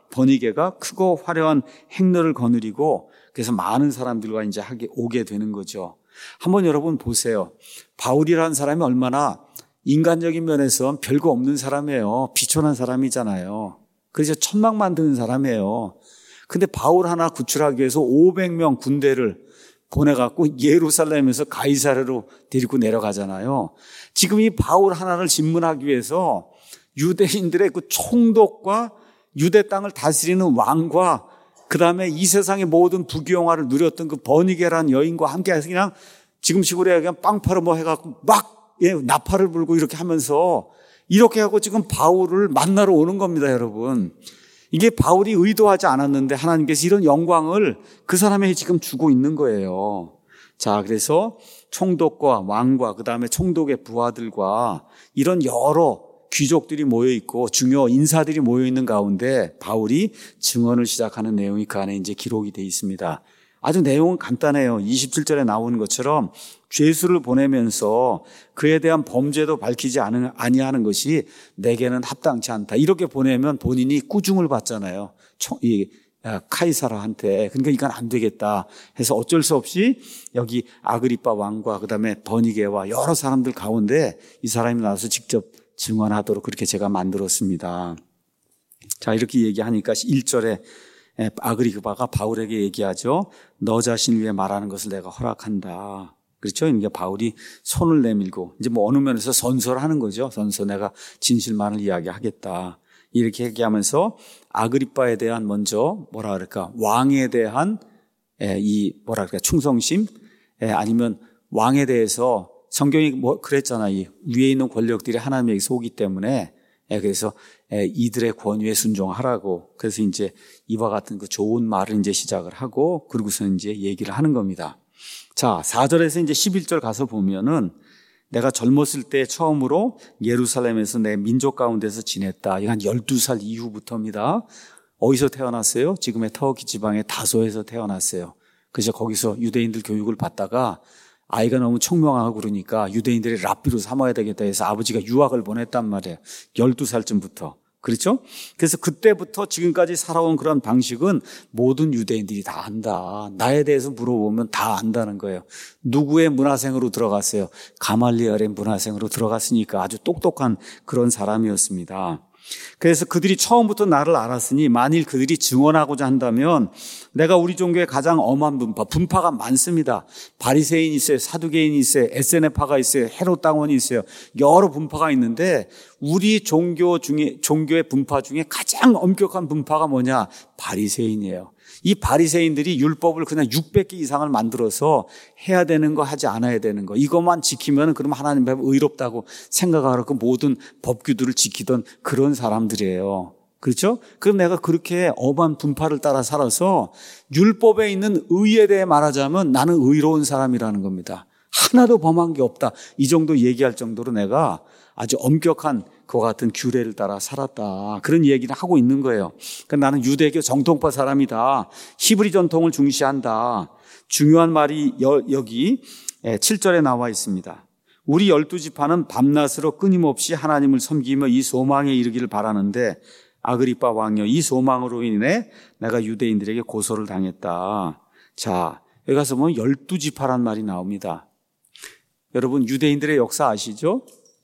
크고 화려한 행로를 거느리고 그래서 많은 사람들과 이제 오게 되는 거죠. 한번 여러분 보세요. 바울이라는 사람이 얼마나 인간적인 면에서 별거 없는 사람이에요. 비천한 사람이잖아요. 그래서 천막 만드는 사람이에요. 근데 바울 하나 구출하기 위해서 500명 군대를 보내갖고 예루살렘에서 가이사랴로 데리고 내려가잖아요. 지금 이 바울 하나를 진문하기 위해서 유대인들의 그 총독과 유대 땅을 다스리는 왕과 그 다음에 이 세상의 모든 부귀영화를 누렸던 그 버니게라는 여인과 함께 해서 그냥 지금 식으로 그냥 빵파를 뭐 해갖고 막 나팔을 불고 이렇게 하면서 이렇게 하고 지금 바울을 만나러 오는 겁니다, 여러분. 이게 바울이 의도하지 않았는데 하나님께서 이런 영광을 그 사람에게 지금 주고 있는 거예요. 자, 그래서 총독과 왕과 그 다음에 총독의 부하들과 이런 여러 귀족들이 모여있고 중요 인사들이 모여있는 가운데 바울이 증언을 시작하는 내용이 그 안에 이제 기록이 되어 있습니다. 아주 내용은 간단해요. 27절에 나오는 것처럼 죄수를 보내면서 그에 대한 범죄도 밝히지 아니하는 것이 내게는 합당치 않다. 이렇게 보내면 본인이 꾸중을 받잖아요. 카이사라한테. 그러니까 이건 안 되겠다 해서 어쩔 수 없이 여기 아그리빠 왕과 그다음에 버니게와 여러 사람들 가운데 이 사람이 나와서 직접 증언하도록 그렇게 제가 만들었습니다. 자, 이렇게 얘기하니까 1절에 아그리빠가 바울에게 얘기하죠. 너 자신을 위해 말하는 것을 내가 허락한다. 그렇죠? 그러니까 바울이 손을 내밀고 이제 뭐 어느 면에서 선서를 하는 거죠. 선서, 내가 진실만을 이야기하겠다. 이렇게 얘기하면서 아그리빠에 대한 먼저 뭐라 그럴까, 왕에 대한 충성심, 아니면 왕에 대해서 성경이 뭐 그랬잖아요. 이 위에 있는 권력들이 하나님에게 오기 때문에 그래서 이들의 권위에 순종하라고. 그래서 이제 이와 같은 그 좋은 말을 이제 시작을 하고 그러고서 이제 얘기를 하는 겁니다. 자, 4절에서 이제 11절 가서 보면은 내가 젊었을 때 처음으로 예루살렘에서 내 민족 가운데서 지냈다. 이거 한 12살 이후부터입니다. 어디서 태어났어요? 지금의 터키 지방의 다소에서 태어났어요. 그래서 거기서 유대인들 교육을 받다가 아이가 너무 총명하고 그러니까 유대인들이 랍비로 삼아야 되겠다 해서 아버지가 유학을 보냈단 말이에요. 12살쯤부터. 그렇죠? 그래서 그때부터 지금까지 살아온 그런 방식은 모든 유대인들이 다 안다. 나에 대해서 물어보면 다 안다는 거예요. 누구의 문화생으로 들어갔어요? 가말리엘의 문화생으로 들어갔으니까 아주 똑똑한 그런 사람이었습니다. 그래서 그들이 처음부터 나를 알았으니 만일 그들이 증언하고자 한다면 내가 우리 종교의 가장 엄한 분파가 많습니다. 바리새인이 있어요. 사두개인이 있어요. 에세네파가 있어요. 헤롯 당원이 있어요. 여러 분파가 있는데 우리 종교의 분파 중에 가장 엄격한 분파가 뭐냐? 바리새인이에요. 이 바리새인들이 율법을 그냥 600개 이상을 만들어서 해야 되는 거 하지 않아야 되는 거 이것만 지키면 그럼 하나님 앞에 의롭다고 생각하고 그 모든 법규들을 지키던 그런 사람들이에요. 그렇죠? 그럼 내가 그렇게 엄한 분파를 따라 살아서 율법에 있는 의에 대해 말하자면 나는 의로운 사람이라는 겁니다. 하나도 범한 게 없다. 이 정도 얘기할 정도로 내가 아주 엄격한 그와 같은 규례를 따라 살았다. 그런 얘기를 하고 있는 거예요. 그러니까 나는 유대교 정통파 사람이다. 히브리 전통을 중시한다. 중요한 말이 여기 7절에 나와 있습니다. 우리 12지파는 밤낮으로 끊임없이 하나님을 섬기며 이 소망에 이르기를 바라는데 아그리빠 왕여, 이 소망으로 인해 내가 유대인들에게 고소를 당했다. 자, 여기 가서 보면 12지파란 말이 나옵니다. 여러분, 유대인들의 역사 아시죠?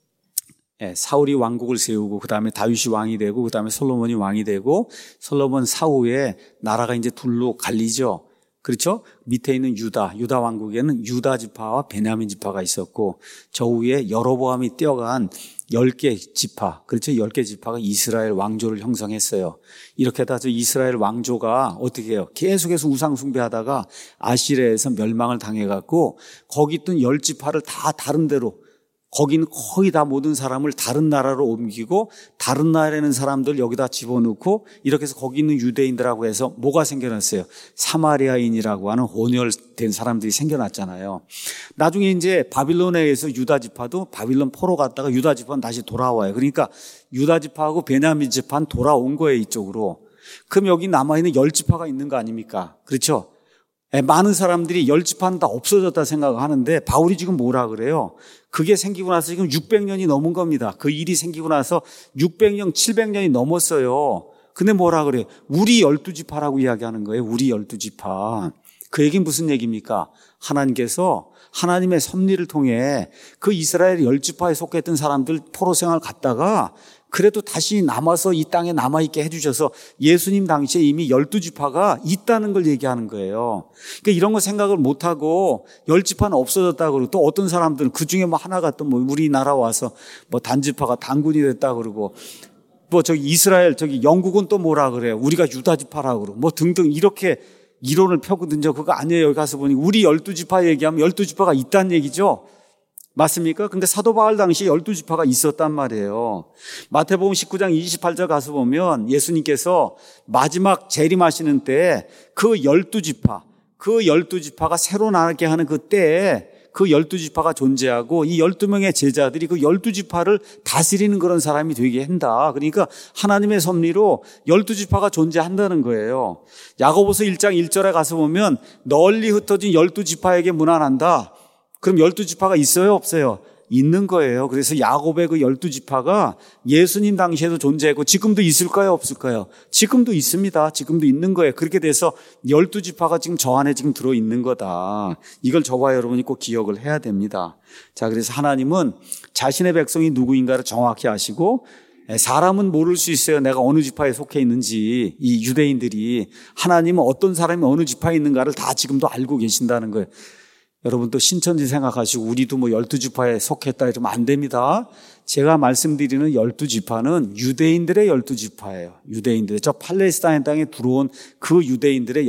사울이 왕국을 세우고 그 다음에 다윗이 왕이 되고 그 다음에 솔로몬이 왕이 되고 솔로몬 사후에 나라가 이제 둘로 갈리죠. 그렇죠? 밑에 있는 유다 왕국에는 유다 지파와 베냐민 지파가 있었고 저 위에 여로보암이 뛰어간 10개 지파, 그렇죠? 10개 지파가 이스라엘 왕조를 형성했어요. 이렇게 해서 이스라엘 왕조가 어떻게 해요? 계속해서 우상 숭배하다가 아시리아에서 멸망을 당해갖고 거기 있던 10지파를 다 다른 데로, 거기는 거의 다 모든 사람을 다른 나라로 옮기고 다른 나라에 있는 사람들 여기다 집어넣고 이렇게 해서 거기 있는 유대인들하고 해서 뭐가 생겨났어요? 사마리아인이라고 하는 혼혈된 사람들이 생겨났잖아요. 나중에 이제 바빌론에 의해서 유다 지파도 바빌론 포로 갔다가 유다 지파는 다시 돌아와요. 그러니까 유다 지파하고 베냐민 지파는 돌아온 거예요, 이쪽으로. 그럼 여기 남아있는 10지파가 있는 거 아닙니까? 그렇죠? 많은 사람들이 10지파는 다 없어졌다 생각하는데 바울이 지금 뭐라 그래요? 그게 생기고 나서 지금 600년이 넘은 겁니다. 그 일이 생기고 나서 600년, 700년이 넘었어요. 근데 뭐라 그래요? 우리 12지파라고 이야기하는 거예요. 우리 12지파. 그 얘기는 무슨 얘기입니까? 하나님께서 하나님의 섭리를 통해 그 이스라엘 10지파에 속했던 사람들 포로 생활 갔다가 그래도 다시 남아서 이 땅에 남아있게 해주셔서 예수님 당시에 이미 12지파가 있다는 걸 얘기하는 거예요. 그러니까 이런 거 생각을 못하고 10지파는 없어졌다 그러고 또 어떤 사람들은 그 중에 뭐 하나가 또 뭐 우리나라 와서 뭐 단지파가 단군이 됐다 그러고 뭐 저기 이스라엘 저기 영국은 또 뭐라 그래요. 우리가 유다지파라 그러고 뭐 등등 이렇게 이론을 펴거든요. 그거 아니에요. 여기 가서 보니 우리 12지파 얘기하면 12지파가 있다는 얘기죠. 맞습니까? 근데 사도 바울 당시에 12지파가 있었단 말이에요. 마태복음 19장 28절 가서 보면 예수님께서 마지막 재림하시는 때에 그 12지파가 새로 나게 하는 그 때에 그 12지파가 존재하고 이 12명의 제자들이 그 12지파를 다스리는 그런 사람이 되게 한다. 그러니까 하나님의 섭리로 12지파가 존재한다는 거예요. 야고보서 1장 1절에 가서 보면 널리 흩어진 12지파에게 문안한다. 그럼 12지파가 있어요? 없어요? 있는 거예요. 그래서 야곱의 그 12지파가 예수님 당시에도 존재했고 지금도 있을까요? 없을까요? 지금도 있습니다. 지금도 있는 거예요. 그렇게 돼서 12지파가 지금 저 안에 지금 들어있는 거다. 이걸 저와 여러분이 꼭 기억을 해야 됩니다. 자, 그래서 하나님은 자신의 백성이 누구인가를 정확히 아시고 사람은 모를 수 있어요. 내가 어느 지파에 속해 있는지. 이 유대인들이 하나님은 어떤 사람이 어느 지파에 있는가를 다 지금도 알고 계신다는 거예요. 여러분 또 신천지 생각하시고 우리도 뭐 12지파에 속했다 이러면 안 됩니다. 제가 말씀드리는 12지파는 유대인들의 12지파예요. 유대인들의 저 팔레스타인 땅에 들어온 그 유대인들의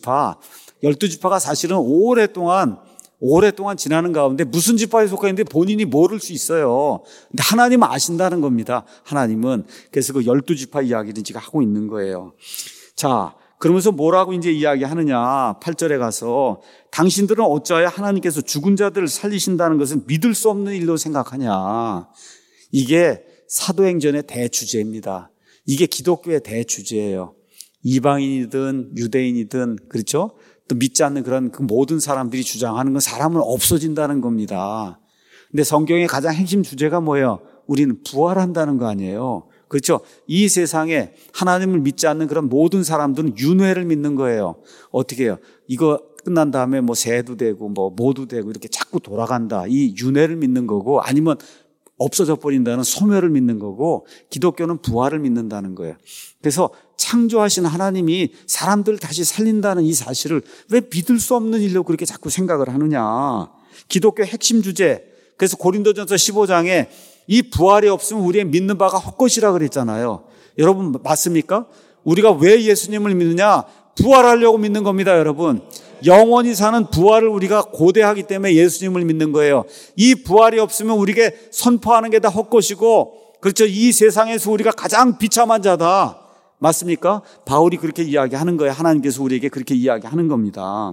12지파가 사실은 오랫동안 지나는 가운데 무슨 지파에 속했는데 본인이 모를 수 있어요. 근데 하나님은 아신다는 겁니다. 하나님은. 그래서 그 12지파 이야기를 지금 하고 있는 거예요. 자, 그러면서 뭐라고 이제 이야기하느냐. 8절에 가서 당신들은 어찌하여 하나님께서 죽은 자들을 살리신다는 것은 믿을 수 없는 일로 생각하냐. 이게 사도행전의 대주제입니다. 이게 기독교의 대주제예요. 이방인이든 유대인이든 그렇죠? 또 믿지 않는 그런 그 모든 사람들이 주장하는 건 사람은 없어진다는 겁니다. 근데 성경의 가장 핵심 주제가 뭐예요? 우리는 부활한다는 거 아니에요. 그렇죠? 이 세상에 하나님을 믿지 않는 그런 모든 사람들은 윤회를 믿는 거예요. 어떻게 해요? 이거 끝난 다음에 뭐 새도 되고 뭐 모도 되고 이렇게 자꾸 돌아간다. 이 윤회를 믿는 거고 아니면 없어져 버린다는 소멸을 믿는 거고 기독교는 부활을 믿는다는 거예요. 그래서 창조하신 하나님이 사람들을 다시 살린다는 이 사실을 왜 믿을 수 없는 일로 그렇게 자꾸 생각을 하느냐. 기독교의 핵심 주제. 그래서 고린도전서 15장에 이 부활이 없으면 우리의 믿는 바가 헛것이라 그랬잖아요. 여러분 맞습니까? 우리가 왜 예수님을 믿느냐? 부활하려고 믿는 겁니다, 여러분. 영원히 사는 부활을 우리가 고대하기 때문에 예수님을 믿는 거예요. 이 부활이 없으면 우리에게 선포하는 게 다 헛것이고 그렇죠. 이 세상에서 우리가 가장 비참한 자다. 맞습니까? 바울이 그렇게 이야기하는 거예요. 하나님께서 우리에게 그렇게 이야기하는 겁니다.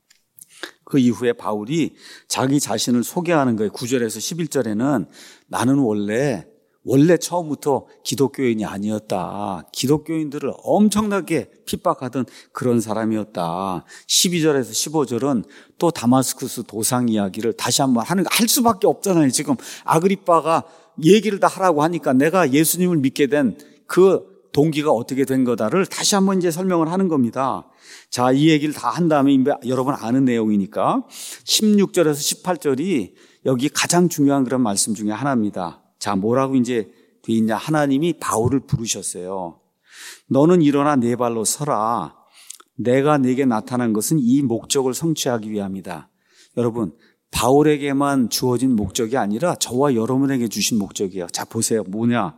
그 이후에 바울이 자기 자신을 소개하는 거예요. 9절에서 11절에는 나는 원래 원래 처음부터 기독교인이 아니었다. 기독교인들을 엄청나게 핍박하던 그런 사람이었다. 12절에서 15절은 또 다마스쿠스 도상 이야기를 다시 한번 할 수밖에 없잖아요. 지금 아그리빠가 얘기를 다 하라고 하니까 내가 예수님을 믿게 된 그 동기가 어떻게 된 거다를 다시 한번 이제 설명을 하는 겁니다. 자, 이 얘기를 다 한 다음에 여러분 아는 내용이니까 16절에서 18절이 여기 가장 중요한 그런 말씀 중에 하나입니다. 자, 뭐라고 이제 돼 있냐? 하나님이 바울을 부르셨어요. 너는 일어나 네 발로 서라. 내가 네게 나타난 것은 이 목적을 성취하기 위함이다. 여러분, 바울에게만 주어진 목적이 아니라 저와 여러분에게 주신 목적이에요. 자, 보세요. 뭐냐?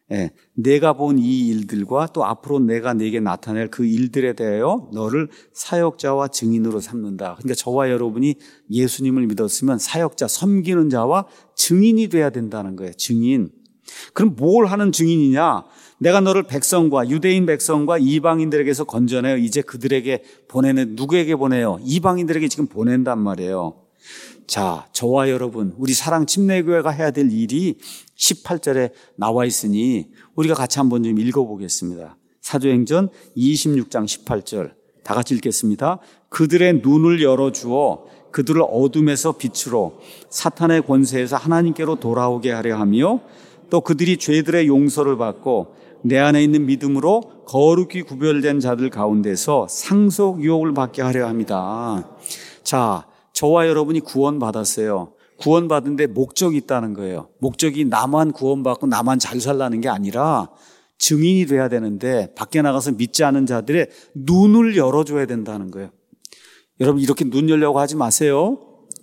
내가 본 이 일들과 또 앞으로 내가 네게 나타낼 그 일들에 대하여 너를 사역자와 증인으로 삼는다. 그러니까 저와 여러분이 예수님을 믿었으면 사역자, 섬기는 자와 증인이 돼야 된다는 거예요. 증인. 그럼 뭘 하는 증인이냐? 내가 너를 백성과 유대인 백성과 이방인들에게서 건져내어 이제 그들에게 보내는, 누구에게 보내요? 이방인들에게 지금 보낸단 말이에요. 자, 저와 여러분, 우리 사랑 침례교회가 해야 될 일이 18절에 나와 있으니 우리가 같이 한번 좀 읽어보겠습니다. 사도행전 26장 18절 다 같이 읽겠습니다. 그들의 눈을 열어주어 그들을 어둠에서 빛으로 사탄의 권세에서 하나님께로 돌아오게 하려 하며 또 그들이 죄들의 용서를 받고 내 안에 있는 믿음으로 거룩히 구별된 자들 가운데서 상속 유혹을 받게 하려 합니다. 자, 저와 여러분이 구원받았어요. 구원받은데 목적이 있다는 거예요. 목적이 나만 구원받고 나만 잘 살라는 게 아니라 증인이 돼야 되는데 밖에 나가서 믿지 않은 자들의 눈을 열어줘야 된다는 거예요. 여러분, 이렇게 눈 열려고 하지 마세요.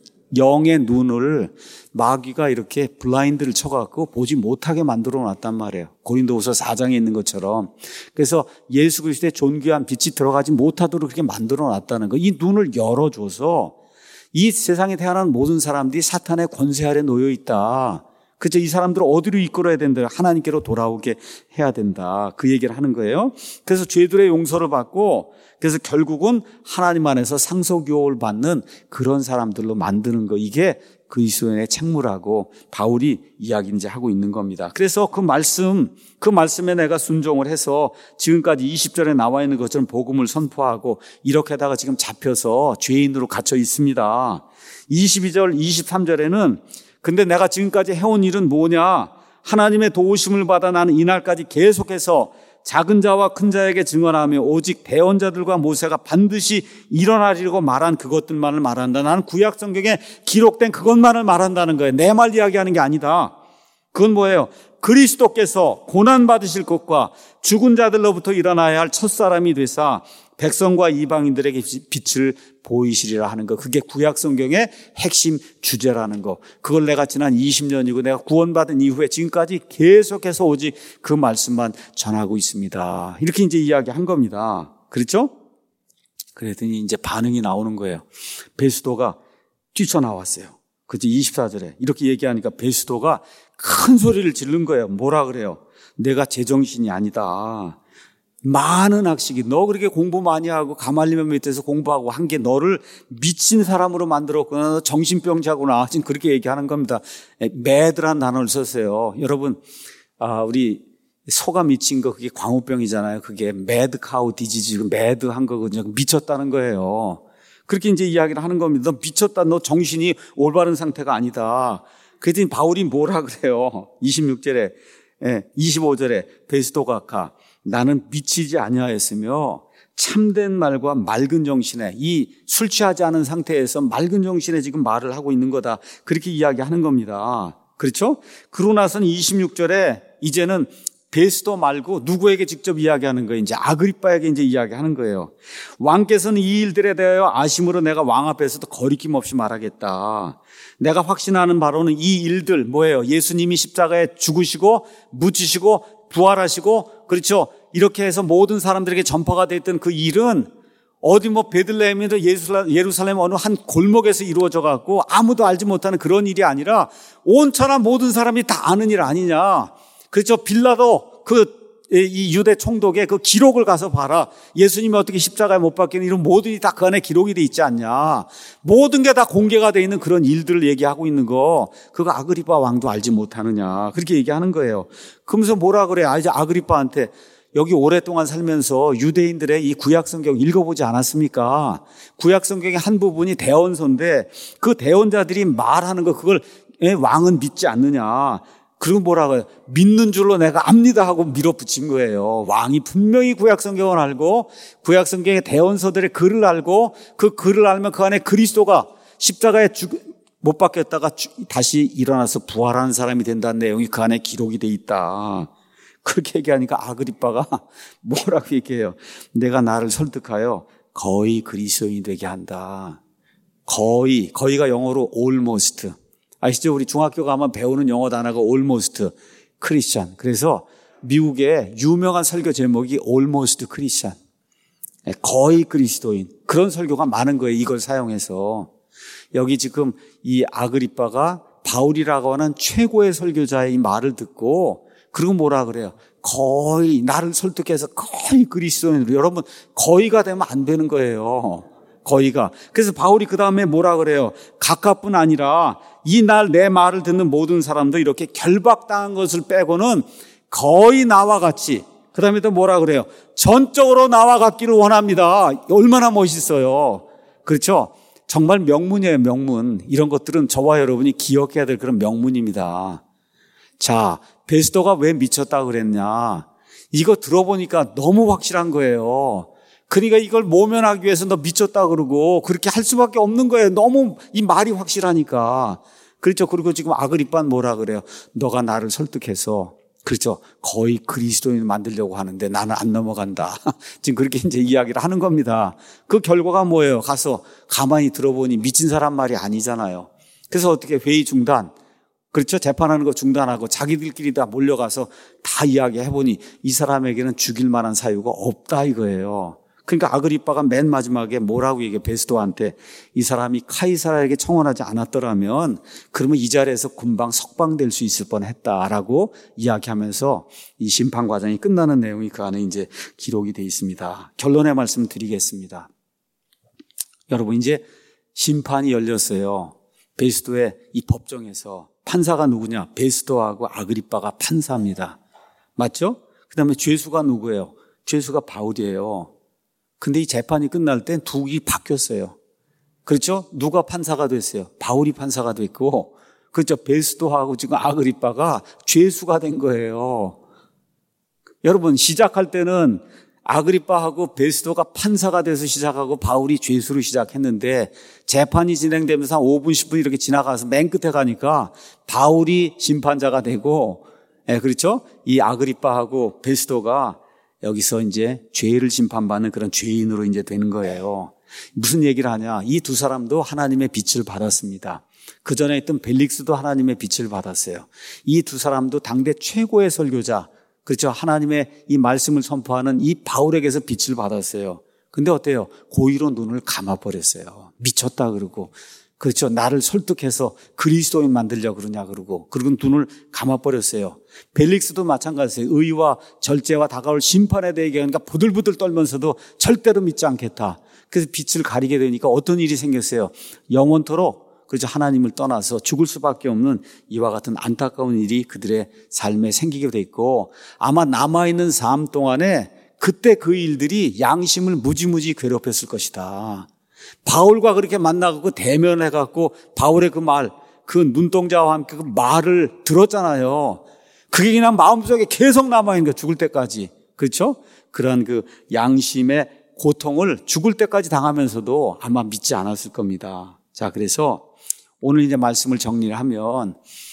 영의 눈을 마귀가 이렇게 블라인드를 쳐갖고 보지 못하게 만들어 놨단 말이에요. 고린도후서 4장에 있는 것처럼. 그래서 예수 그리스도의 존귀한 빛이 들어가지 못하도록 그렇게 만들어 놨다는 거예요. 이 눈을 열어줘서 이 세상에 태어난 모든 사람들이 사탄의 권세 아래 놓여 있다. 그렇죠? 이 사람들을 어디로 이끌어야 된다? 하나님께로 돌아오게 해야 된다. 그 얘기를 하는 거예요. 그래서 죄들의 용서를 받고 그래서 결국은 하나님 안에서 상속 유혹을 받는 그런 사람들로 만드는 거. 이게 그리스도인의 책무라고 바울이 이야기를 이제 하고 있는 겁니다. 그래서 그 말씀에 내가 순종을 해서 지금까지 20절에 나와 있는 것처럼 복음을 선포하고 이렇게 하다가 지금 잡혀서 죄인으로 갇혀 있습니다. 22절, 23절에는 근데 내가 지금까지 해온 일은 뭐냐? 하나님의 도우심을 받아 나는 이날까지 계속해서 작은 자와 큰 자에게 증언하며 오직 대언자들과 모세가 반드시 일어나리라고 말한 그것들만을 말한다. 나는 구약 성경에 기록된 그것만을 말한다는 거예요. 내 말 이야기하는 게 아니다. 그건 뭐예요? 그리스도께서 고난받으실 것과 죽은 자들로부터 일어나야 할 첫사람이 되사 백성과 이방인들에게 빛을 보이시리라 하는 거. 그게 구약 성경의 핵심 주제라는 거. 그걸 내가 지난 20년이고 내가 구원받은 이후에 지금까지 계속해서 오직 그 말씀만 전하고 있습니다. 이렇게 이제 이야기한 겁니다. 그렇죠? 그랬더니 이제 반응이 나오는 거예요. 베스도가 뛰쳐나왔어요. 그죠? 24절에 이렇게 얘기하니까 베스도가 큰 소리를 지른 거예요. 뭐라 그래요? 내가 제정신이 아니다. 많은 학식이 너 그렇게 공부 많이 하고 가말리엘 밑에서 공부하고 한 게 너를 미친 사람으로 만들었구나. 너 정신병자구나. 지금 그렇게 얘기하는 겁니다. 매드란 단어를 썼어요. 여러분, 우리 소가 미친 거 그게 광우병이잖아요. 그게 매드 카우 디지즈, 매드한 거거든요. 미쳤다는 거예요. 그렇게 이제 이야기를 하는 겁니다. 너 미쳤다. 너 정신이 올바른 상태가 아니다. 그랬더니 바울이 뭐라 그래요? 26절에 25절에 베스도가 가 나는 미치지 아니하였으며 참된 말과 맑은 정신에 이 술 취하지 않은 상태에서 맑은 정신에 지금 말을 하고 있는 거다. 그렇게 이야기하는 겁니다. 그렇죠? 그러고 나서는 26절에 이제는 베스도 말고 누구에게 직접 이야기하는 거예요. 이제 아그리빠에게 이제 이야기하는 거예요. 왕께서는 이 일들에 대하여 아심으로 내가 왕 앞에서도 거리낌 없이 말하겠다. 내가 확신하는 바로는 이 일들 뭐예요? 예수님이 십자가에 죽으시고 묻히시고 부활하시고 그렇죠? 이렇게 해서 모든 사람들에게 전파가 됐던 그 일은 어디 뭐 베들레헴이나 예루살렘 어느 한 골목에서 이루어져 갖고 아무도 알지 못하는 그런 일이 아니라 온천한 모든 사람이 다 아는 일 아니냐. 그렇죠? 빌라도 그 이 유대 총독의 그 기록을 가서 봐라. 예수님이 어떻게 십자가에 못 박히는 이런 모든 일이 다 그 안에 기록이 돼 있지 않냐. 모든 게 다 공개가 돼 있는 그런 일들을 얘기하고 있는 거, 그거 아그리빠 왕도 알지 못하느냐. 그렇게 얘기하는 거예요. 그러면서 뭐라 그래? 이제 아그리빠한테 여기 오랫동안 살면서 유대인들의 이 구약성경 읽어보지 않았습니까? 구약성경의 한 부분이 대언서인데 그 대언자들이 말하는 거 그걸 왕은 믿지 않느냐. 그리고 뭐라고 해요? 믿는 줄로 내가 압니다 하고 밀어붙인 거예요. 왕이 분명히 구약성경을 알고 구약성경의 대언서들의 글을 알고 그 글을 알면 그 안에 그리스도가 십자가에 못 박혔다가 다시 일어나서 부활하는 사람이 된다는 내용이 그 안에 기록이 돼 있다. 그렇게 얘기하니까 아그리빠가 뭐라고 얘기해요? 내가 나를 설득하여 거의 그리스도인이 되게 한다. 거의가 영어로 almost. 아시죠? 우리 중학교 가면 배우는 영어 단어가 almost 크리스찬. 그래서 미국의 유명한 설교 제목이 almost 크리스찬. 거의 그리스도인. 그런 설교가 많은 거예요. 이걸 사용해서. 여기 지금 이 아그리빠가 바울이라고 하는 최고의 설교자의 이 말을 듣고 그리고 뭐라 그래요? 거의 나를 설득해서 거의 그리스도인으로. 여러분 거의가 되면 안 되는 거예요. 거의가. 그래서 바울이 그 다음에 뭐라 그래요? 각각뿐 아니라 이 날 내 말을 듣는 모든 사람도 이렇게 결박당한 것을 빼고는 거의 나와 같이. 그 다음에 또 뭐라 그래요? 전적으로 나와 같기를 원합니다. 얼마나 멋있어요. 그렇죠? 정말 명문이에요, 명문. 이런 것들은 저와 여러분이 기억해야 될 그런 명문입니다. 자, 베스도가 왜 미쳤다 그랬냐? 이거 들어보니까 너무 확실한 거예요. 그러니까 이걸 모면하기 위해서 너 미쳤다 그러고 그렇게 할 수밖에 없는 거예요. 너무 이 말이 확실하니까. 그렇죠. 그리고 지금 아그리빠는 뭐라 그래요? 너가 나를 설득해서, 그렇죠, 거의 그리스도인을 만들려고 하는데 나는 안 넘어간다. 지금 그렇게 이제 이야기를 하는 겁니다. 그 결과가 뭐예요? 가서 가만히 들어보니 미친 사람 말이 아니잖아요. 그래서 어떻게 회의 중단, 그렇죠? 재판하는 거 중단하고 자기들끼리 다 몰려가서 다 이야기해보니 이 사람에게는 죽일 만한 사유가 없다 이거예요. 그러니까 아그리빠가 맨 마지막에 뭐라고 얘기해? 베스도한테 이 사람이 카이사라에게 청원하지 않았더라면 그러면 이 자리에서 금방 석방될 수 있을 뻔했다라고 이야기하면서 이 심판 과정이 끝나는 내용이 그 안에 이제 기록이 되어 있습니다. 결론의 말씀을 드리겠습니다. 여러분 이제 심판이 열렸어요. 베스도의 이 법정에서 판사가 누구냐? 베스도하고 아그리빠가 판사입니다. 맞죠? 그 다음에 죄수가 누구예요? 죄수가 바울이에요. 근데 이 재판이 끝날 땐 둘이 바뀌었어요. 그렇죠? 누가 판사가 됐어요? 바울이 판사가 됐고, 그렇죠? 베스도하고 지금 아그리빠가 죄수가 된 거예요. 여러분 시작할 때는 아그리빠하고 베스도가 판사가 돼서 시작하고 바울이 죄수로 시작했는데 재판이 진행되면서 한 5분 10분 이렇게 지나가서 맨 끝에 가니까 바울이 심판자가 되고, 그렇죠? 이 아그리빠하고 베스도가 여기서 이제 죄를 심판받는 그런 죄인으로 이제 되는 거예요. 무슨 얘기를 하냐? 이 두 사람도 하나님의 빛을 받았습니다. 그 전에 있던 벨릭스도 하나님의 빛을 받았어요. 이 두 사람도 당대 최고의 설교자, 그렇죠? 하나님의 이 말씀을 선포하는 이 바울에게서 빛을 받았어요. 근데 어때요? 고의로 눈을 감아버렸어요. 미쳤다 그러고, 그렇죠? 나를 설득해서 그리스도인 만들려고 그러냐 그러고, 그리고 눈을 감아버렸어요. 벨릭스도 마찬가지예요. 의와 절제와 다가올 심판에 대해 얘기하니까 부들부들 떨면서도 절대로 믿지 않겠다. 그래서 빛을 가리게 되니까 어떤 일이 생겼어요? 영원토록, 그렇죠, 하나님을 떠나서 죽을 수밖에 없는 이와 같은 안타까운 일이 그들의 삶에 생기게 돼 있고, 아마 남아있는 삶 동안에 그때 그 일들이 양심을 무지무지 괴롭혔을 것이다. 바울과 그렇게 만나고 대면해갖고 바울의 그 말, 그 눈동자와 함께 그 말을 들었잖아요. 그게 그냥 마음속에 계속 남아있는 거예요. 죽을 때까지. 그렇죠? 그런 그 양심의 고통을 죽을 때까지 당하면서도 아마 믿지 않았을 겁니다. 자, 그래서 오늘 이제 말씀을 정리를 하면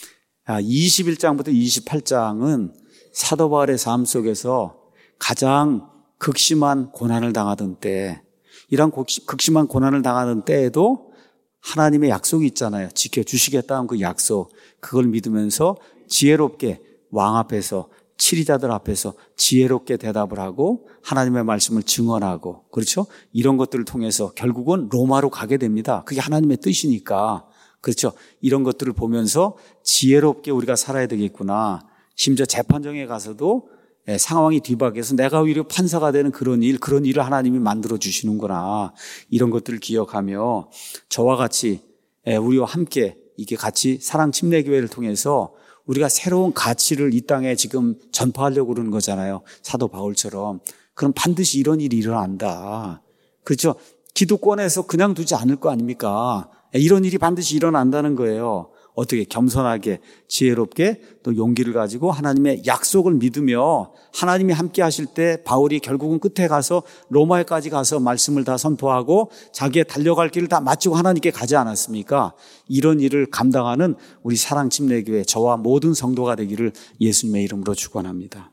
21장부터 28장은 사도 바울의 삶 속에서 가장 극심한 고난을 당하던 때, 이런 극심한 고난을 당하는 때에도 하나님의 약속이 있잖아요. 지켜주시겠다는 그 약속, 그걸 믿으면서 지혜롭게 왕 앞에서, 치리자들 앞에서 지혜롭게 대답을 하고 하나님의 말씀을 증언하고, 그렇죠? 이런 것들을 통해서 결국은 로마로 가게 됩니다. 그게 하나님의 뜻이니까. 그렇죠? 이런 것들을 보면서 지혜롭게 우리가 살아야 되겠구나. 심지어 재판정에 가서도 상황이 뒤바뀌어서 내가 오히려 판사가 되는 그런 일을 하나님이 만들어 주시는구나. 이런 것들을 기억하며 저와 같이 우리와 함께 이게 같이 사랑 침례교회를 통해서 우리가 새로운 가치를 이 땅에 지금 전파하려고 그러는 거잖아요. 사도 바울처럼. 그럼 반드시 이런 일이 일어난다. 그렇죠? 기득권에서 그냥 두지 않을 거 아닙니까? 이런 일이 반드시 일어난다는 거예요. 어떻게 겸손하게 지혜롭게 또 용기를 가지고 하나님의 약속을 믿으며 하나님이 함께 하실 때 바울이 결국은 끝에 가서 로마에까지 가서 말씀을 다 선포하고 자기의 달려갈 길을 다 마치고 하나님께 가지 않았습니까? 이런 일을 감당하는 우리 사랑 침례교회 저와 모든 성도가 되기를 예수님의 이름으로 축원합니다.